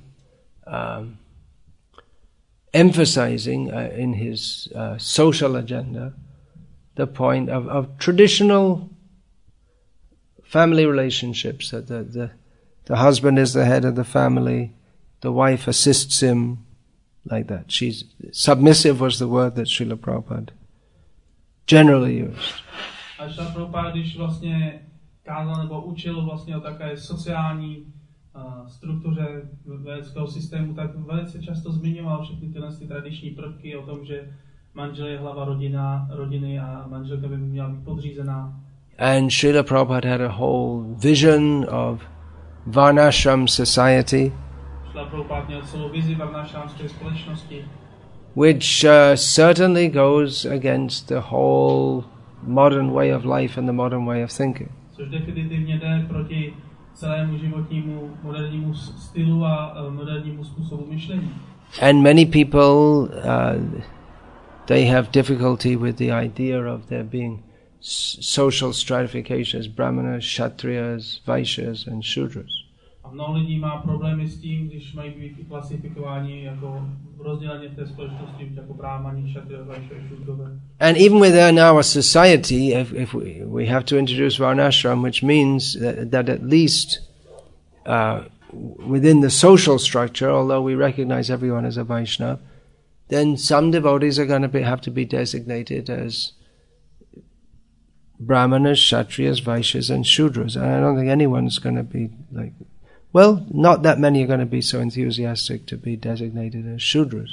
emphasizing in his social agenda the point of traditional family relationships, that the husband is the head of the family, the wife assists him, like that. Submissive was the word that Srila Prabhupada generally used. A Srila Prabhupada, když vlastně kázal nebo učil vlastně o také sociální struktuře védického systému, tak velice často zmiňoval všechny tyhle tradiční prvky o tom, že manžel je hlava rodiny a manželka by měla být podřízená. And Srila Prabhupada had a whole vision of Varnashram society, Srila Prabhupada měl celou vizi varnashramské společnosti, which certainly goes against the whole modern way of life and the modern way of thinking. Což definitivně jde proti celému životnímu modernímu stylu a modernímu způsobu myšlení. And many people they have difficulty with the idea of there being social stratifications, brahmanas, kshatriyas, vaishyas and shudras. A mnoho lidí má problémy s tím, když mají být klasifikováni jako rozděleně v té společnosti jako brahmani, kshatriya, vaishya, shudrové. And even within our society, if we have to introduce varnashram, which means that at least within the social structure, although we recognize everyone as a Vaishnava, then some devotees are going to have to be designated as brahmanas, kshatriyas, vaishyas and shudras. And I don't think anyone's going to be like, well, not that many are going to be so enthusiastic to be designated as shudras.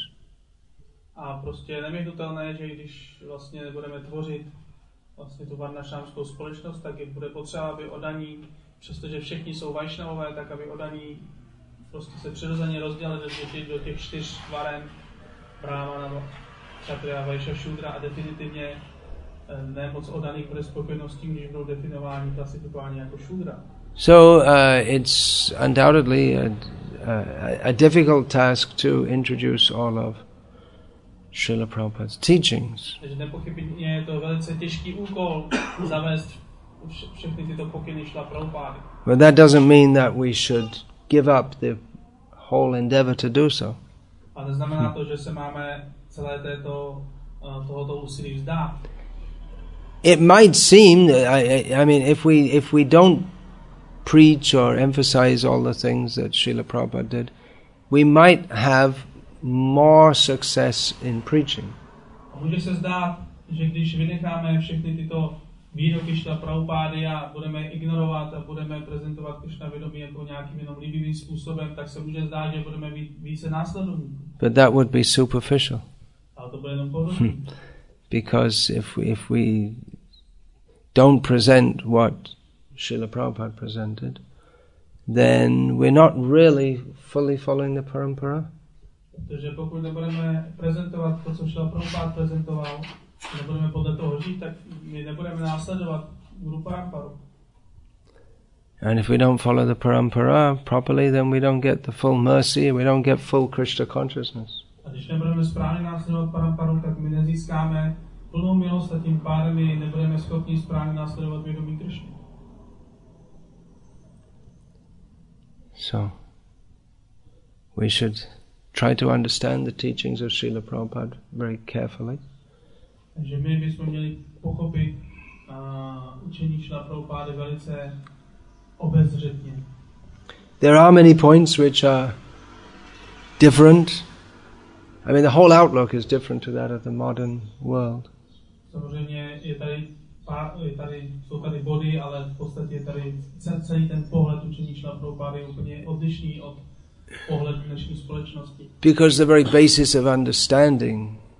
A prostě nevyhnutelné, že když vlastně budeme tvořit vlastně tu varnashramskou společnost, tak bude potřeba, aby oddaní, přestože všichni jsou vajšnavové, tak aby oddaní prostě se přirozeně rozdělili do těch 4 varen brahmana, kshatriya, vaishya, shudra a definitivně nemoc oddaných bude spokojeno s tím, když budou definováni, klasifikováni jako shudra. So it's undoubtedly a difficult task to introduce all of Srila Prabhupada's teachings. Takže nepochybně je to velice těžký úkol zavést všechny tyto pokyny Srila Prabhupada. But that doesn't mean that we should give up the whole endeavor to do so. Ale neznamená to, že se máme celé tohoto úsilí vzdát. It might seem, I mean, if we don't preach or emphasize all the things that Srila Prabhupada did, we might have more success in preaching. Může se zdát, že když vynecháme všechny tyto výroky Srila Prabhupády a budeme ignorovat a budeme prezentovat Krishna vědomí jako nějakým jenom líbivým způsobem, tak se může zdát, že budeme mít více následovníků. But that would be superficial. Ale to bude jenom povrchní. Because if we don't present what Srila Prabhupada presented, then we're not really fully following the parampara. Protože pokud nebudeme prezentovat to, co Srila Prabhupada prezentoval, nebudeme podle toho žít, tak my nebudeme následovat Guru Paramparu. And if we don't follow the parampara properly, then we don't get the full mercy, we don't get full Krishna consciousness. A když nebudeme správně následovat Paramparu, tak my nezískáme plnou milost a tím pádem my nebudeme schopni správně následovat vědomí Krishny. So, we should try to understand the teachings of Srila Prabhupada very carefully. Takže my bychom měli pochopit učení Srila Prabhupády velice obezřetně. There are many points which are different. I mean, the whole outlook is different to that of the modern world. Samozřejmě jsou tady body, ale v podstatě tady celý ten pohled učení Srila Prabhupády je úplně odlišný od pohledu dnešní společnosti. Because the very basis of understanding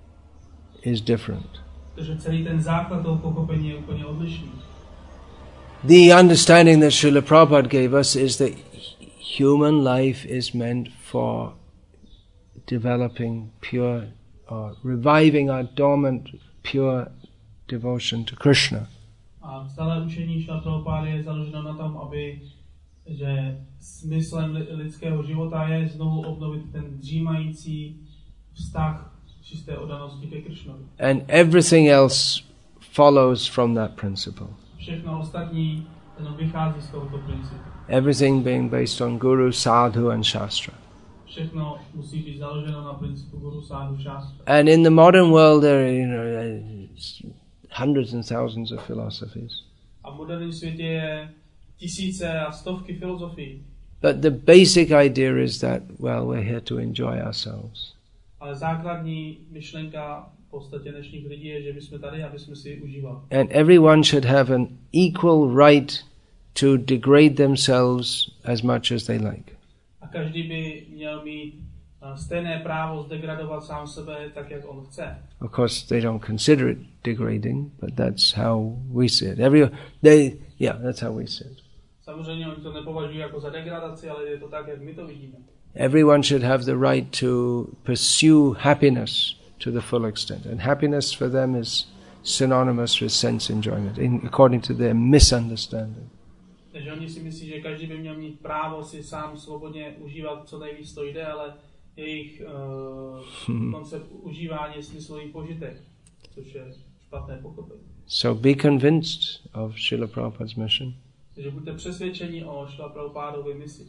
is different. Takže celý ten základ toho pochopení je úplně odlišný. The understanding that Srila Prabhupada gave us is that human life is meant for developing pure or reviving our dormant pure devotion to Krishna. A celé učení Šrila Prabhupády je založeno na tom, že smyslem lidského života je znovu obnovit ten dřímající vztah čisté oddanosti ke Krishnovi. And everything else follows from that principle. Všechno ostatní vychází z tohoto principu. Everything being based on Guru, Sadhu and Shastra. Všechno musí být založeno na principu Guru, Sadhu, Shastra. And in the modern world there are hundreds and thousands of philosophies. A v moderním světě je tisíce a stovky filozofií. But the basic idea is that, well, we're here to enjoy ourselves. Ale základní myšlenka v podstatě dnešních lidí je, že my jsme tady, aby jsme si ji užívali. And everyone should have an equal right to degrade themselves as much as they like. A každý by měl mít stejné právo zdegradovat sám sebe tak, jak on chce. Of course, they don't consider it degrading, but that's how we see it. That's how we see it. Samozřejmě oni to nepovažují jako za degradaci, ale je to tak, jak my to vidíme. Everyone should have the right to pursue happiness to the full extent. And happiness for them is synonymous with sense enjoyment, according to their misunderstanding. Takže oni si myslí, že každý by měl mít právo si sám svobodně užívat, co nejvíc to jde, ale jejich koncept užívání je smyslový požitek, což je špatné pochopení. So be convinced of Srila Prabhupada's mission. Takže buďte přesvědčeni o Šrila Prabhupádově misi.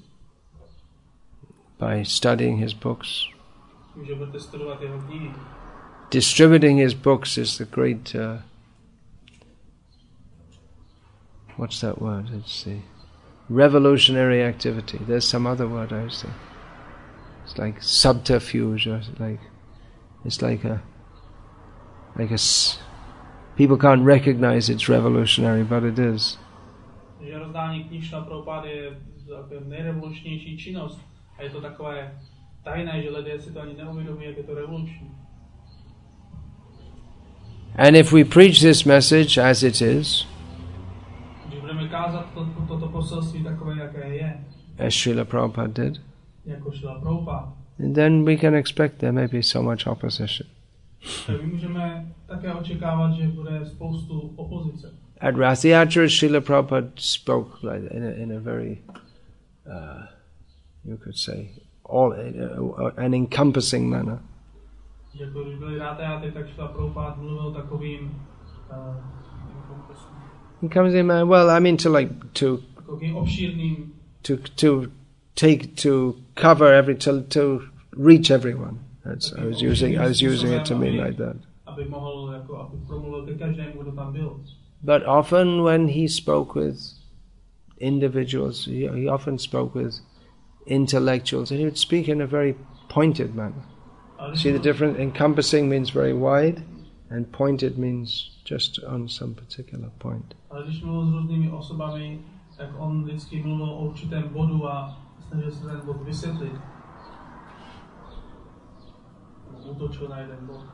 By studying his books. Tím, že budete studovat jeho knihy. Distributing his books is the great what's that word? Let's see. Revolutionary activity. There's some other word I was thinking. It's like subterfuge, or people can't recognize it's revolutionary, but it is. Že rozdání knih Šrila Prabhupády je nejrevolučnější činnost a je to takové tajné, že lidé si to ani neuvědomí, jak je to revoluční. And if we preach this message as it is, když budeme kázat toto poselství takové, jaké je, as Srila Prabhupada did, jako Šrila Prabhupada, then we can expect there may be so much opposition. tak my můžeme také očekávat, že bude spoustu opozice. At Rathayatra, Srila Prabhupada spoke like in a very, you could say, an encompassing manner. Jako když byli Rathayatry, tak Šrila Prabhupada mluvil takovým encompassing manner. Well, I mean takovým obšírným, to cover to reach everyone. I was using it to mean like that. Aby mohl aby promluvil ke každému, kdo tam byl. But often when he spoke with individuals, he often spoke with intellectuals, and he would speak in a very pointed manner. See the difference? Encompassing means very wide, and pointed means just on some particular point. Ale když mluvil s různými osobami, tak on vždycky mluvil o určitém bodu a snažil se ten bod vysvětlit. Útočil na jeden bod.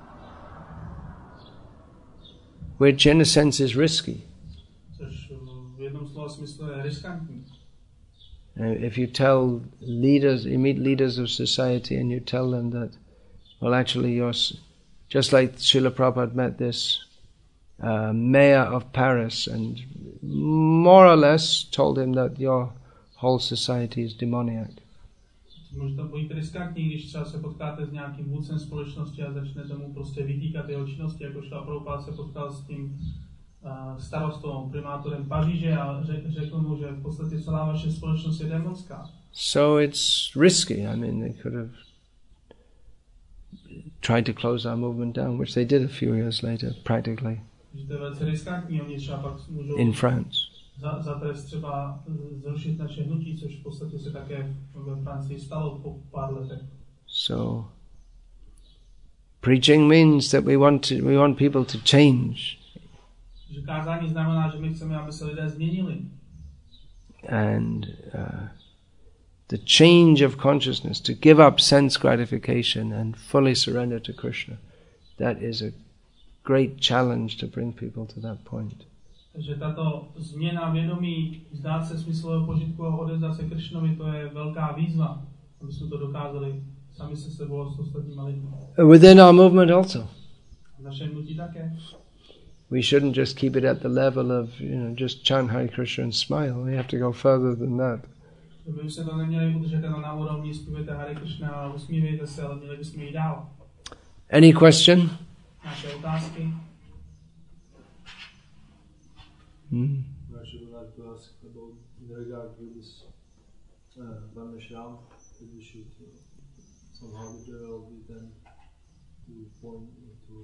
Which in a sense is risky. Což v jednom slova smyslu je riskantní. If you meet leaders of society and you tell them that, well, actually you're just like Srila Prabhupada met this mayor of Paris and more or less told him that your whole society is demoniac. Může to být riskantní, když třeba se potkáte s nějakým vůdcem společnosti a začnete mu prostě vytýkat jeho činnosti, jako Šrila Prabhupada se potkal s tím starostou, primátorem Paříže a řekl mu, že v podstatě celá vaše společnost je démonská. So it's risky. I mean, they could have tried to close our movement down, which they did a few years later, practically. To je velice riskantní, oni třeba pak můžou in France. Za trest třeba zrušit naše hnutí, což v podstatě se také ve Francii stalo po pár letech. So preaching means that we want people to change. Že kázání znamená, že my chceme, aby se lidé změnili. And the change of consciousness, to give up sense gratification and fully surrender to Krishna. that is a great challenge to bring people to that point. Takže tato změna vědomí, vzdát se smyslového požitku a odevzdat se Kršnovi, to je velká výzva, aby jsme to dokázali sami se sebou a s ostatníma lidmi. Within our movement also. V našem hnutí také. We shouldn't just keep it at the level of, just chant Hare Krishna and smile. We have to go further than that. My bychom to neměli udržet na úrovni, zpívejte Hare Krishna a usmívejte se, ale měli bychom jít dál. Any question? Naše otázky? Actually, would like to ask about in regard to this Varnashram, that we should somehow develop it and to point to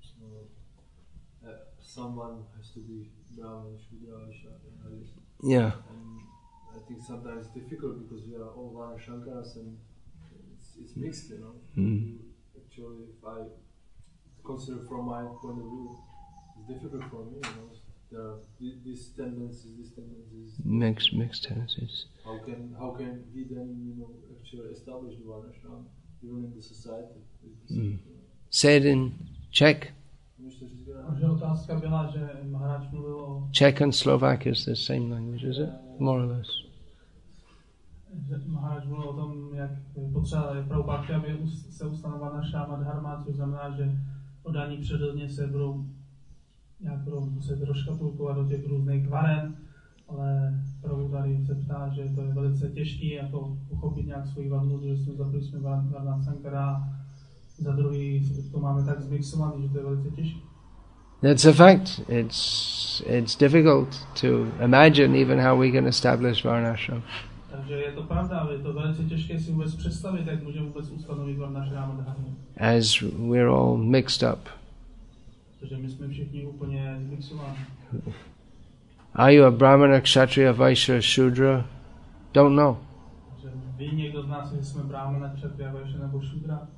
someone has to be Brahmin, Shudra, Vaishya, and Haris. Yeah. And I think sometimes it's difficult because we are all Varnashankaras and it's mixed, Actually, if I consider from my point of view, it's difficult for me, There are these tendencies. Mixed tendencies. How can we then, actually establish the Varnashram even in the society? Say it in Czech. Otázka byla, že Maharaj mluvil o... Czech and Slovak is the same language, is it? More or less. Maharaj mluvil o tom, jak potřeba Prabhupada, aby se ustanovala Varnashram dharma, což znamená, že odaní přirozeně se budou muset rozškatulkovat do těch různých kvaren, ale Prabhupada se ptá, že to je velice těžké jako pochopit nějak svoji varnu, že jsme zapili jsme Varna Sankara, za druhý to máme tak zmixovaný, že to je velice těžké. That's a fact. It's difficult to imagine even how we can establish Varnashram. Takže je to pravda, je to velice těžké si vůbec představit, jak můžeme vůbec ustanovit Varnashram dharmu. As we're all mixed up. Protože my jsme všichni úplně zmixováni. Are you a Brahmana, Kshatriya, Vaishya, Shudra? Don't know. Takže ví někdo z nás, jestli jsme Brahmana, Kshatriya, Vaishya nebo Shudra?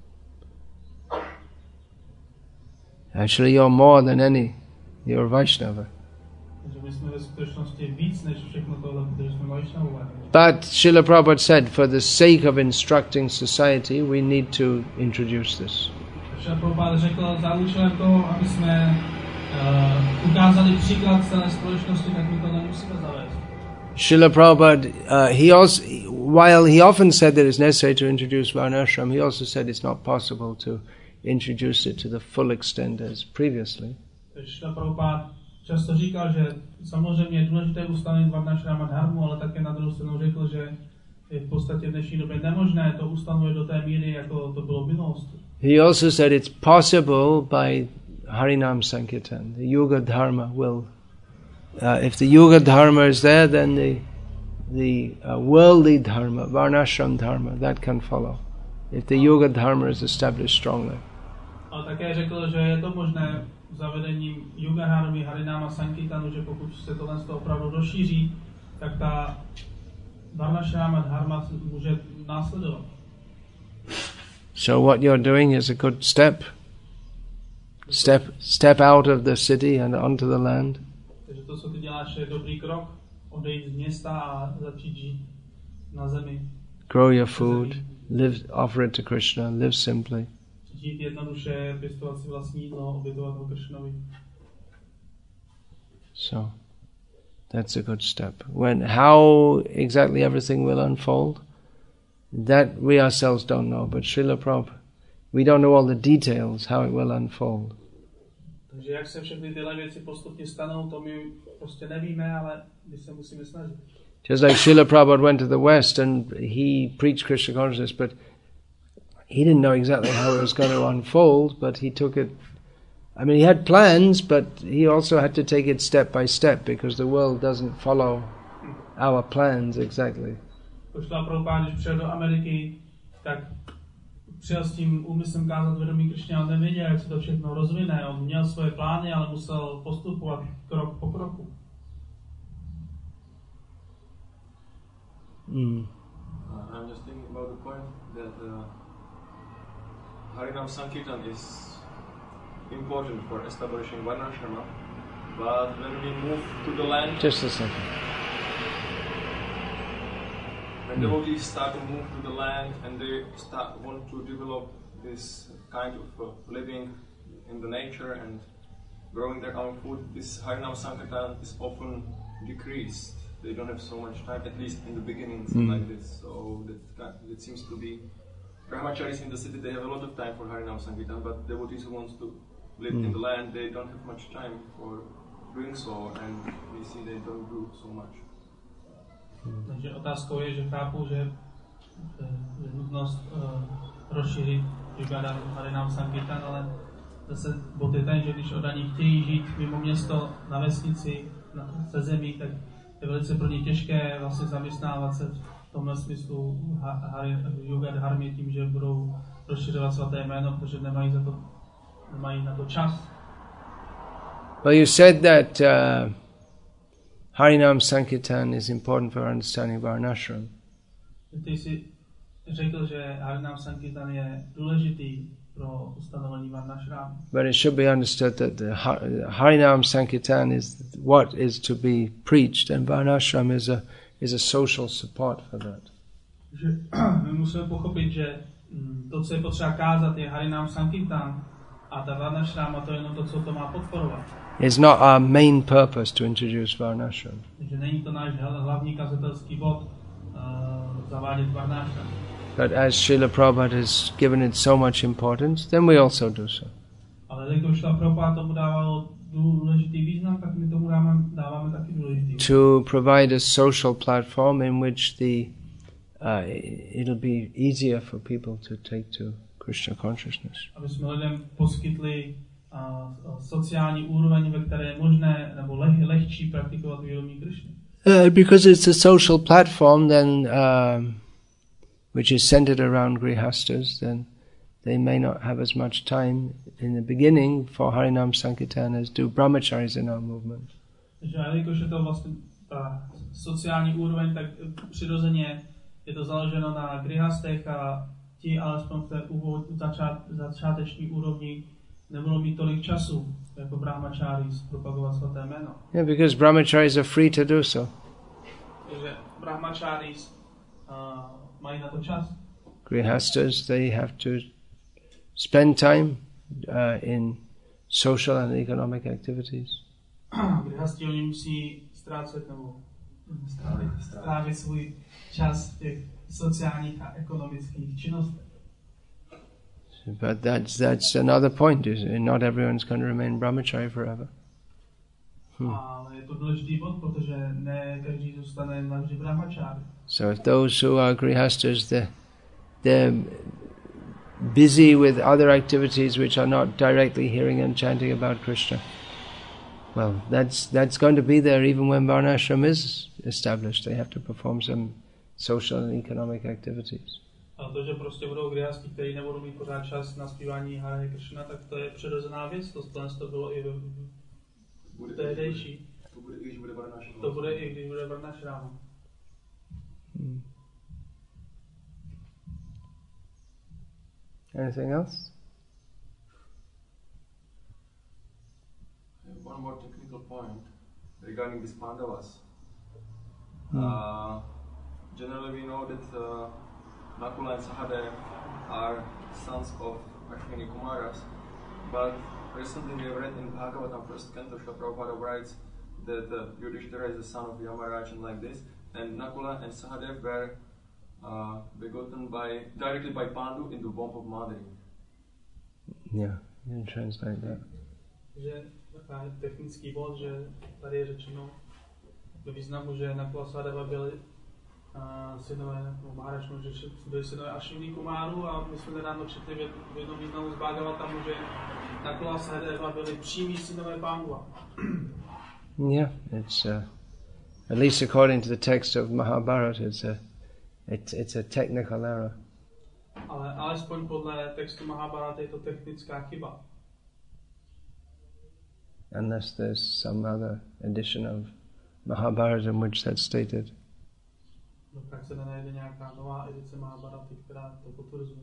Actually, you're more than any. You're Vaishnava. Takže my jsme ve skutečnosti víc než všechno tohle, protože jsme Vaishnavové. But Srila Prabhupada said, for the sake of instructing society, we need to introduce this. Srila Prabhupada řekl, za účelem toho, aby jsme ukázali příklad celé společnosti, tak my to nemusíme zavést. Srila Prabhupada, while he often said that it's necessary to introduce Varnashram, he also said it's not possible to introduce it to the full extent as previously. Srila Prabhupada často říkal, že samozřejmě je důležité ustanovit Varnashram dharmu, ale také na druhou stranu řekl, že je v podstatě v dnešní době nemožné to ustanovit do té míry, jako to bylo v minulosti. He also said it's possible by Harinam Sankirtan. The Yuga Dharma will, if the Yuga Dharma is there, then the worldly Dharma, Varnashram Dharma, that can follow. If the Yuga Dharma is established strongly. Ale také řekl, že je to možné zavedením Yuga Dharmy, Harinama Sankirtanu, že pokud se tohle opravdu rozšíří, tak ta Varnashram dharma může následovat. So what you're doing is a good step. Step out of the city and onto the land. Takže to, co ty děláš, je dobrý krok. Odejít z města a začít žít na zemi. Grow your food, offer it to Krishna, live simply. Žít jednoduše, pěstovat si vlastní jídlo, obětovat ho Krishnovi. So that's a good step. How exactly everything will unfold, that we ourselves don't know, but Srila Prabhupada, we don't know all the details how it will unfold. Takže jak se všechny tyhle věci postupně stanou, to my prostě nevíme, ale my se musíme snažit. Just like Srila Prabhupada went to the West and he preached Krishna consciousness, but he didn't know exactly how it was going to unfold, but he took it. I mean, he had plans, but he also had to take it step by step because the world doesn't follow our plans exactly. Srila Prabhupada, když přijel do Ameriky, tak přijel s tím úmyslem kázat vědomí Krišně, on nevěděl, jak se to všechno rozvine. On měl svoje plány, ale musel postupovat krok po kroku. I'm just thinking about the point that Harinam Sankirtan is important for establishing Varnashrama, but when we move to the land... Just a second. When devotees start to move to the land and they want to develop this kind of living in the nature and growing their own food, this Harinam Sankirtan is often decreased. They don't have so much time, at least in the beginnings like this. So that seems to be Brahmacharis in the city. They have a lot of time for Harinam Sankirtan, but devotees who want to live in the land, they don't have much time for doing so, and we see they don't do so much. Takže otázkou je, že chápu, že je nutnost rozšířit Yugadam Harinam Sankirtan, ale zase bod je ten, že když oddaní chtějí žít mimo město, na vesnici, se zemí, tak je velice pro ně těžké vlastně zaměstnávat se v tomhle smyslu Yuga Dharmě tím, že budou rozšiřovat svaté jméno, protože nemají na to čas. Well, you said that Harinam Sankirtan is important for understanding Varnashram. Ty jsi řekl, že Harinam Sankirtan je důležitý pro ustanovení Varnashram. But it should be understood that the Harinam Sankirtan is what is to be preached, and Varnashram is a social support for that. Že my musíme pochopit, že to, co je potřeba kázat, je Harinam Sankirtan, a ta Varnashrama to je jenom to, co to má podporovat. It's not our main purpose to introduce Varnashram. Takže není to náš hlavní kazatelský bod zavádět Varnashram. But as Srila Prabhupada has given it so much importance, then we also do so. Ale když Srila Prabhupada tomu dával důležitý význam, tak my tomu dáváme taky důležitý význam. To provide a social platform in which it'll be easier for people to take to Krishna consciousness. Aby jsme lidem poskytli sociální úroveň, ve které je možné nebo lehčí praktikovat vědomí Krishny. Because it's a social platform, then which is centered around grihastas, then they may not have as much time in the beginning for Harinam Sankirtan as do brahmacharis in our movement. Takže jelikož je to vlastně ta sociální úroveň, tak přirozeně je to založeno na grihastech a ti alespoň v té začáteční úrovni nebudou mít tolik času jako brahmacharis propagovat svaté jméno. Yeah, because brahmacharis are free to do so. Takže brahmacharis mají na to čas. Grihastas, they have to spend time in social and economic activities. Grihasti oni musí strávit svůj čas v těch sociálních a ekonomických činnostech. But that's another point. Not everyone's going to remain brahmachari forever. Ale je to důležitý bod, protože ne každý zůstane navždy brahmachari. So if those who are grihastas, they're busy with other activities which are not directly hearing and chanting about Krishna, well, that's going to be there even when Varnashram is established. They have to perform some social and economic activities. A to, že prostě budou grihasti, kteří nebudou mít pořád čas na zpívání Hare Krishna, tak to je přirozená věc. To bylo i v tehdejší. To bude i když bude Varnashram. Anything else? One more technical point regarding these Pandavas. Generally we know that Nakula and Sahadeva are sons of Ashwini Kumaras, but recently we have read in Bhagavatam first canto, Srila Prabhupada writes that Yudhishthira is the son of Yamaraj and like this, and Nakula and Sahadeva were begotten directly by Pandu in the womb of Madri. Yeah, you can translate that. Že takový technický bod, že tady je řečeno do významu, že Nakula Sahadeva byli synové Maharashnu, že byli synové Ashwini Kumáru, a my jsme nedávno četli v jednom významu z Bhagavatamu, že Nakula Sahadeva byli přímí synové Panduva. Yeah, it's at least according to the text of Mahabharata, it's a technical error. Ale alespoň podle textu Mahabharata je to technická chyba. Unless there's some other edition of Mahabharata in which that's stated. Tak se nenajde nějaká nová edice Mahabharaty, která to potvrzuje.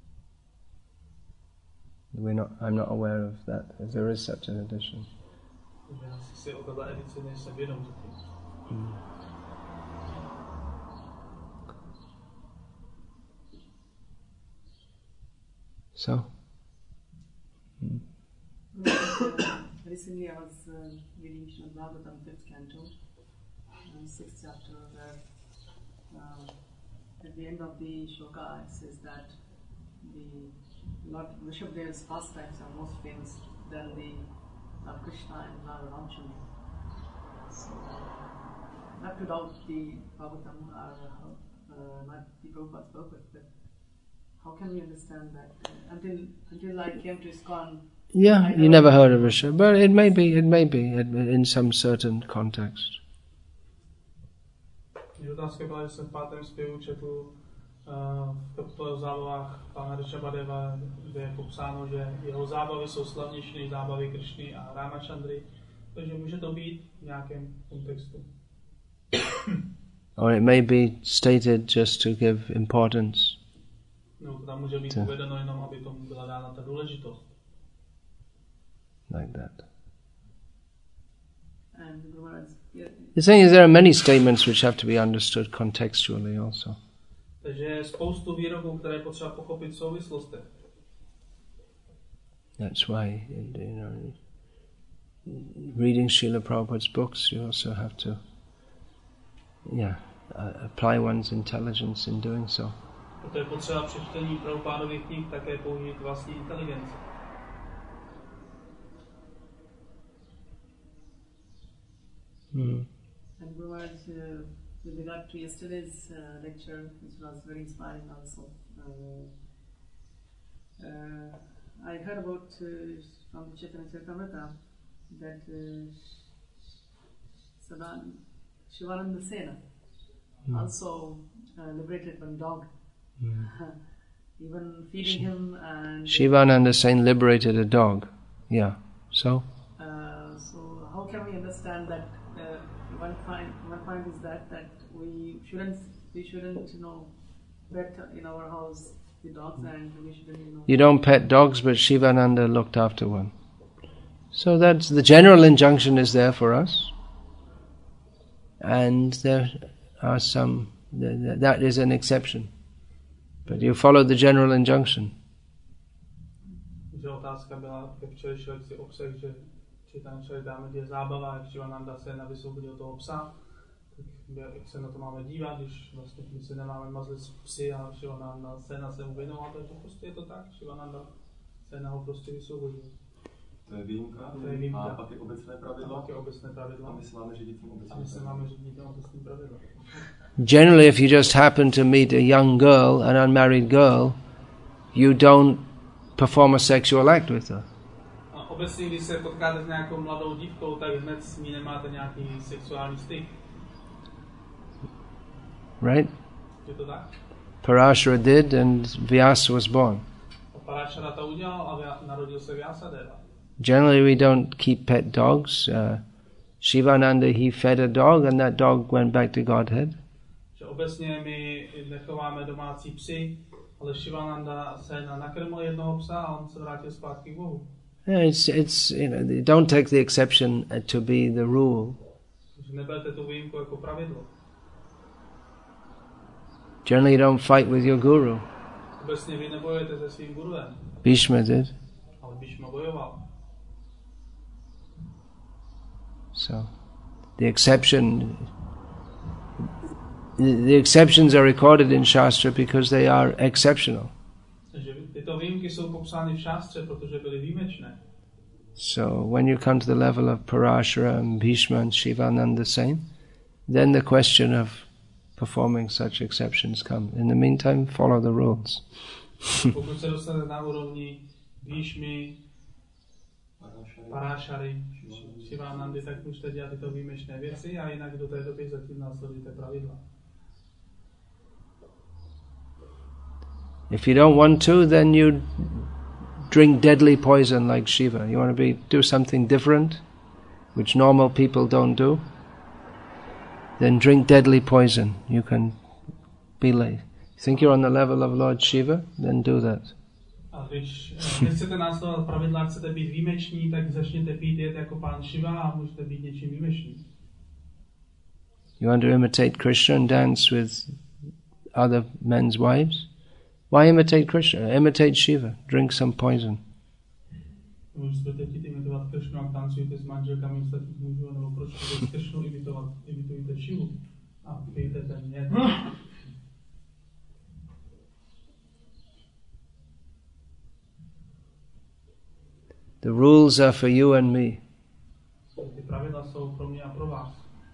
I'm not aware of that, if there is such an edition. Já si o této edici nejsem vědom zatím. So? Recently I was reading Srimad Bhagavatam 5th canto, 6th chapter, where at the end of the shloka it says that the Lord Rishabhadev's pastimes are most famous than the Krishna and Radha Ramchandra. So, not to doubt the Bhagavatam are not the Prabhupada's purpose, but how can we understand that? Until I came to ISKCON. Yeah, you never heard of Rishabh, but it may be in some certain context. Otázka byla, že jsem v 5. zpěvu četl v kapitole o zábavách pána Rishabhadeva, kde je popsáno, že jeho zábavy jsou slavnější než zábavy Krišny a Ramachandry, takže může to být v nějakém kontextu. Or it may be stated just to give importance. No, to tam může být uvedeno jenom, aby tomu byla dána ta důležitost. Like that. And The thing is, there are many statements which have to be understood contextually also. Takže je spoustu výroků, které je potřeba pochopit v souvislostech. That's why, reading Srila Prabhupada's books, you also have to, apply one's intelligence in doing so. Proto je potřeba při čtení Prabhupádových knih také použít vlastní inteligenci. And Guruvaraj, with regard to yesterday's lecture, which was very inspiring also, I heard about from Chaitanya Charitamrita that Shivananda Sena also liberated one dog, even feeding him. And Shivananda Sen liberated a dog. Yeah. So how can we understand that? One point is that we shouldn't pet in our house the dogs, and we shouldn't. You don't pet dogs, but Shivananda looked after one. So that's the general injunction is there for us, and there are some that is an exception. But you follow the general injunction. Otázka byla ke včerejší lekci obsah, že Chaitanya Charitamrita je zábava, jak Shivananda Sena vysvobodil toho psa, tak jak se na to máme dívat, když vlastně my si nemáme mazlit psy a Shivananda Sena se mu věnoval, takže prostě je to tak, Shivananda Sena ho prostě vysvobodil. To je výjimka. A pak je obecné pravidlo. A my se máme řídit tím obecným pravidlem. Generally, if you just happen to meet a young girl, an unmarried girl, you don't perform a sexual act with her. Obecně, když se potkáte s nějakou mladou dívkou, tak hned s ní nemáte nějaký sexuální styk. Right? Je to tak? Parashara did, and Vyasa was born. Parashara to udělal a narodil se Vyasadeva. Generally, we don't keep pet dogs. Shivananda, he fed a dog, and that dog went back to Godhead. Že obecně my nechováme domácí psy, ale Shivananda se nakrmil jednoho psa a on se vrátil zpátky k Bohu. Yeah, it's don't take the exception to be the rule. Neberte tu výjimku jako pravidlo. Generally, you don't fight with your guru. Obecně vy nebojujete se svým guruem. Bhishma did. Ale Bhishma bojoval. So, the exceptions are recorded in Shastra because they are exceptional. Tyto výjimky jsou popsány v šástře, protože byly výjimečné. So when you come to the level of Parashara and Bhishma and Shivananda Sen, then the question of performing such exceptions come. In the meantime, follow the rules. Pokud se dostanete na úrovni Bhishmy, Parashary, Shivanandy, tak můžete dělat tyto výjimečné věci a jinak do té doby zatím následujte pravidla. If you don't want to, then you drink deadly poison like Shiva. You want to do something different, which normal people don't do, then drink deadly poison. You can be like, think you're on the level of Lord Shiva, then do that. A když nechcete následovat pravidla, chcete být výjimeční, tak začněte pít jet jako pán Shiva a můžete být něčím výjimečným. You want to imitate Krishna and dance with other men's wives? Why imitate Krishna? Imitate Shiva. Drink some poison. Nebo že budete chtít imitovat Kršnu a tancujete s manželkami ostatních mužů, nebo proč budete Kršnu imitujete Šivu a pijete ten měd. The rules are for you and me. Ty pravidla jsou pro mě a pro vás.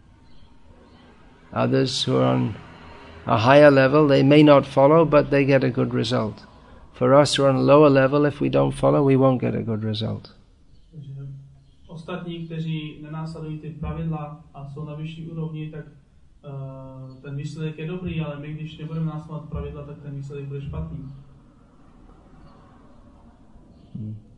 Others who are on a higher level, they may not follow, but they get a good result. For us who are on a lower level, if we don't follow, we won't get a good result. Takže ostatní, kteří nenásledují ty pravidla a jsou na vyšší úrovni, tak ten výsledek je dobrý, ale my, když nebudeme následovat pravidla, tak ten výsledek bude špatný.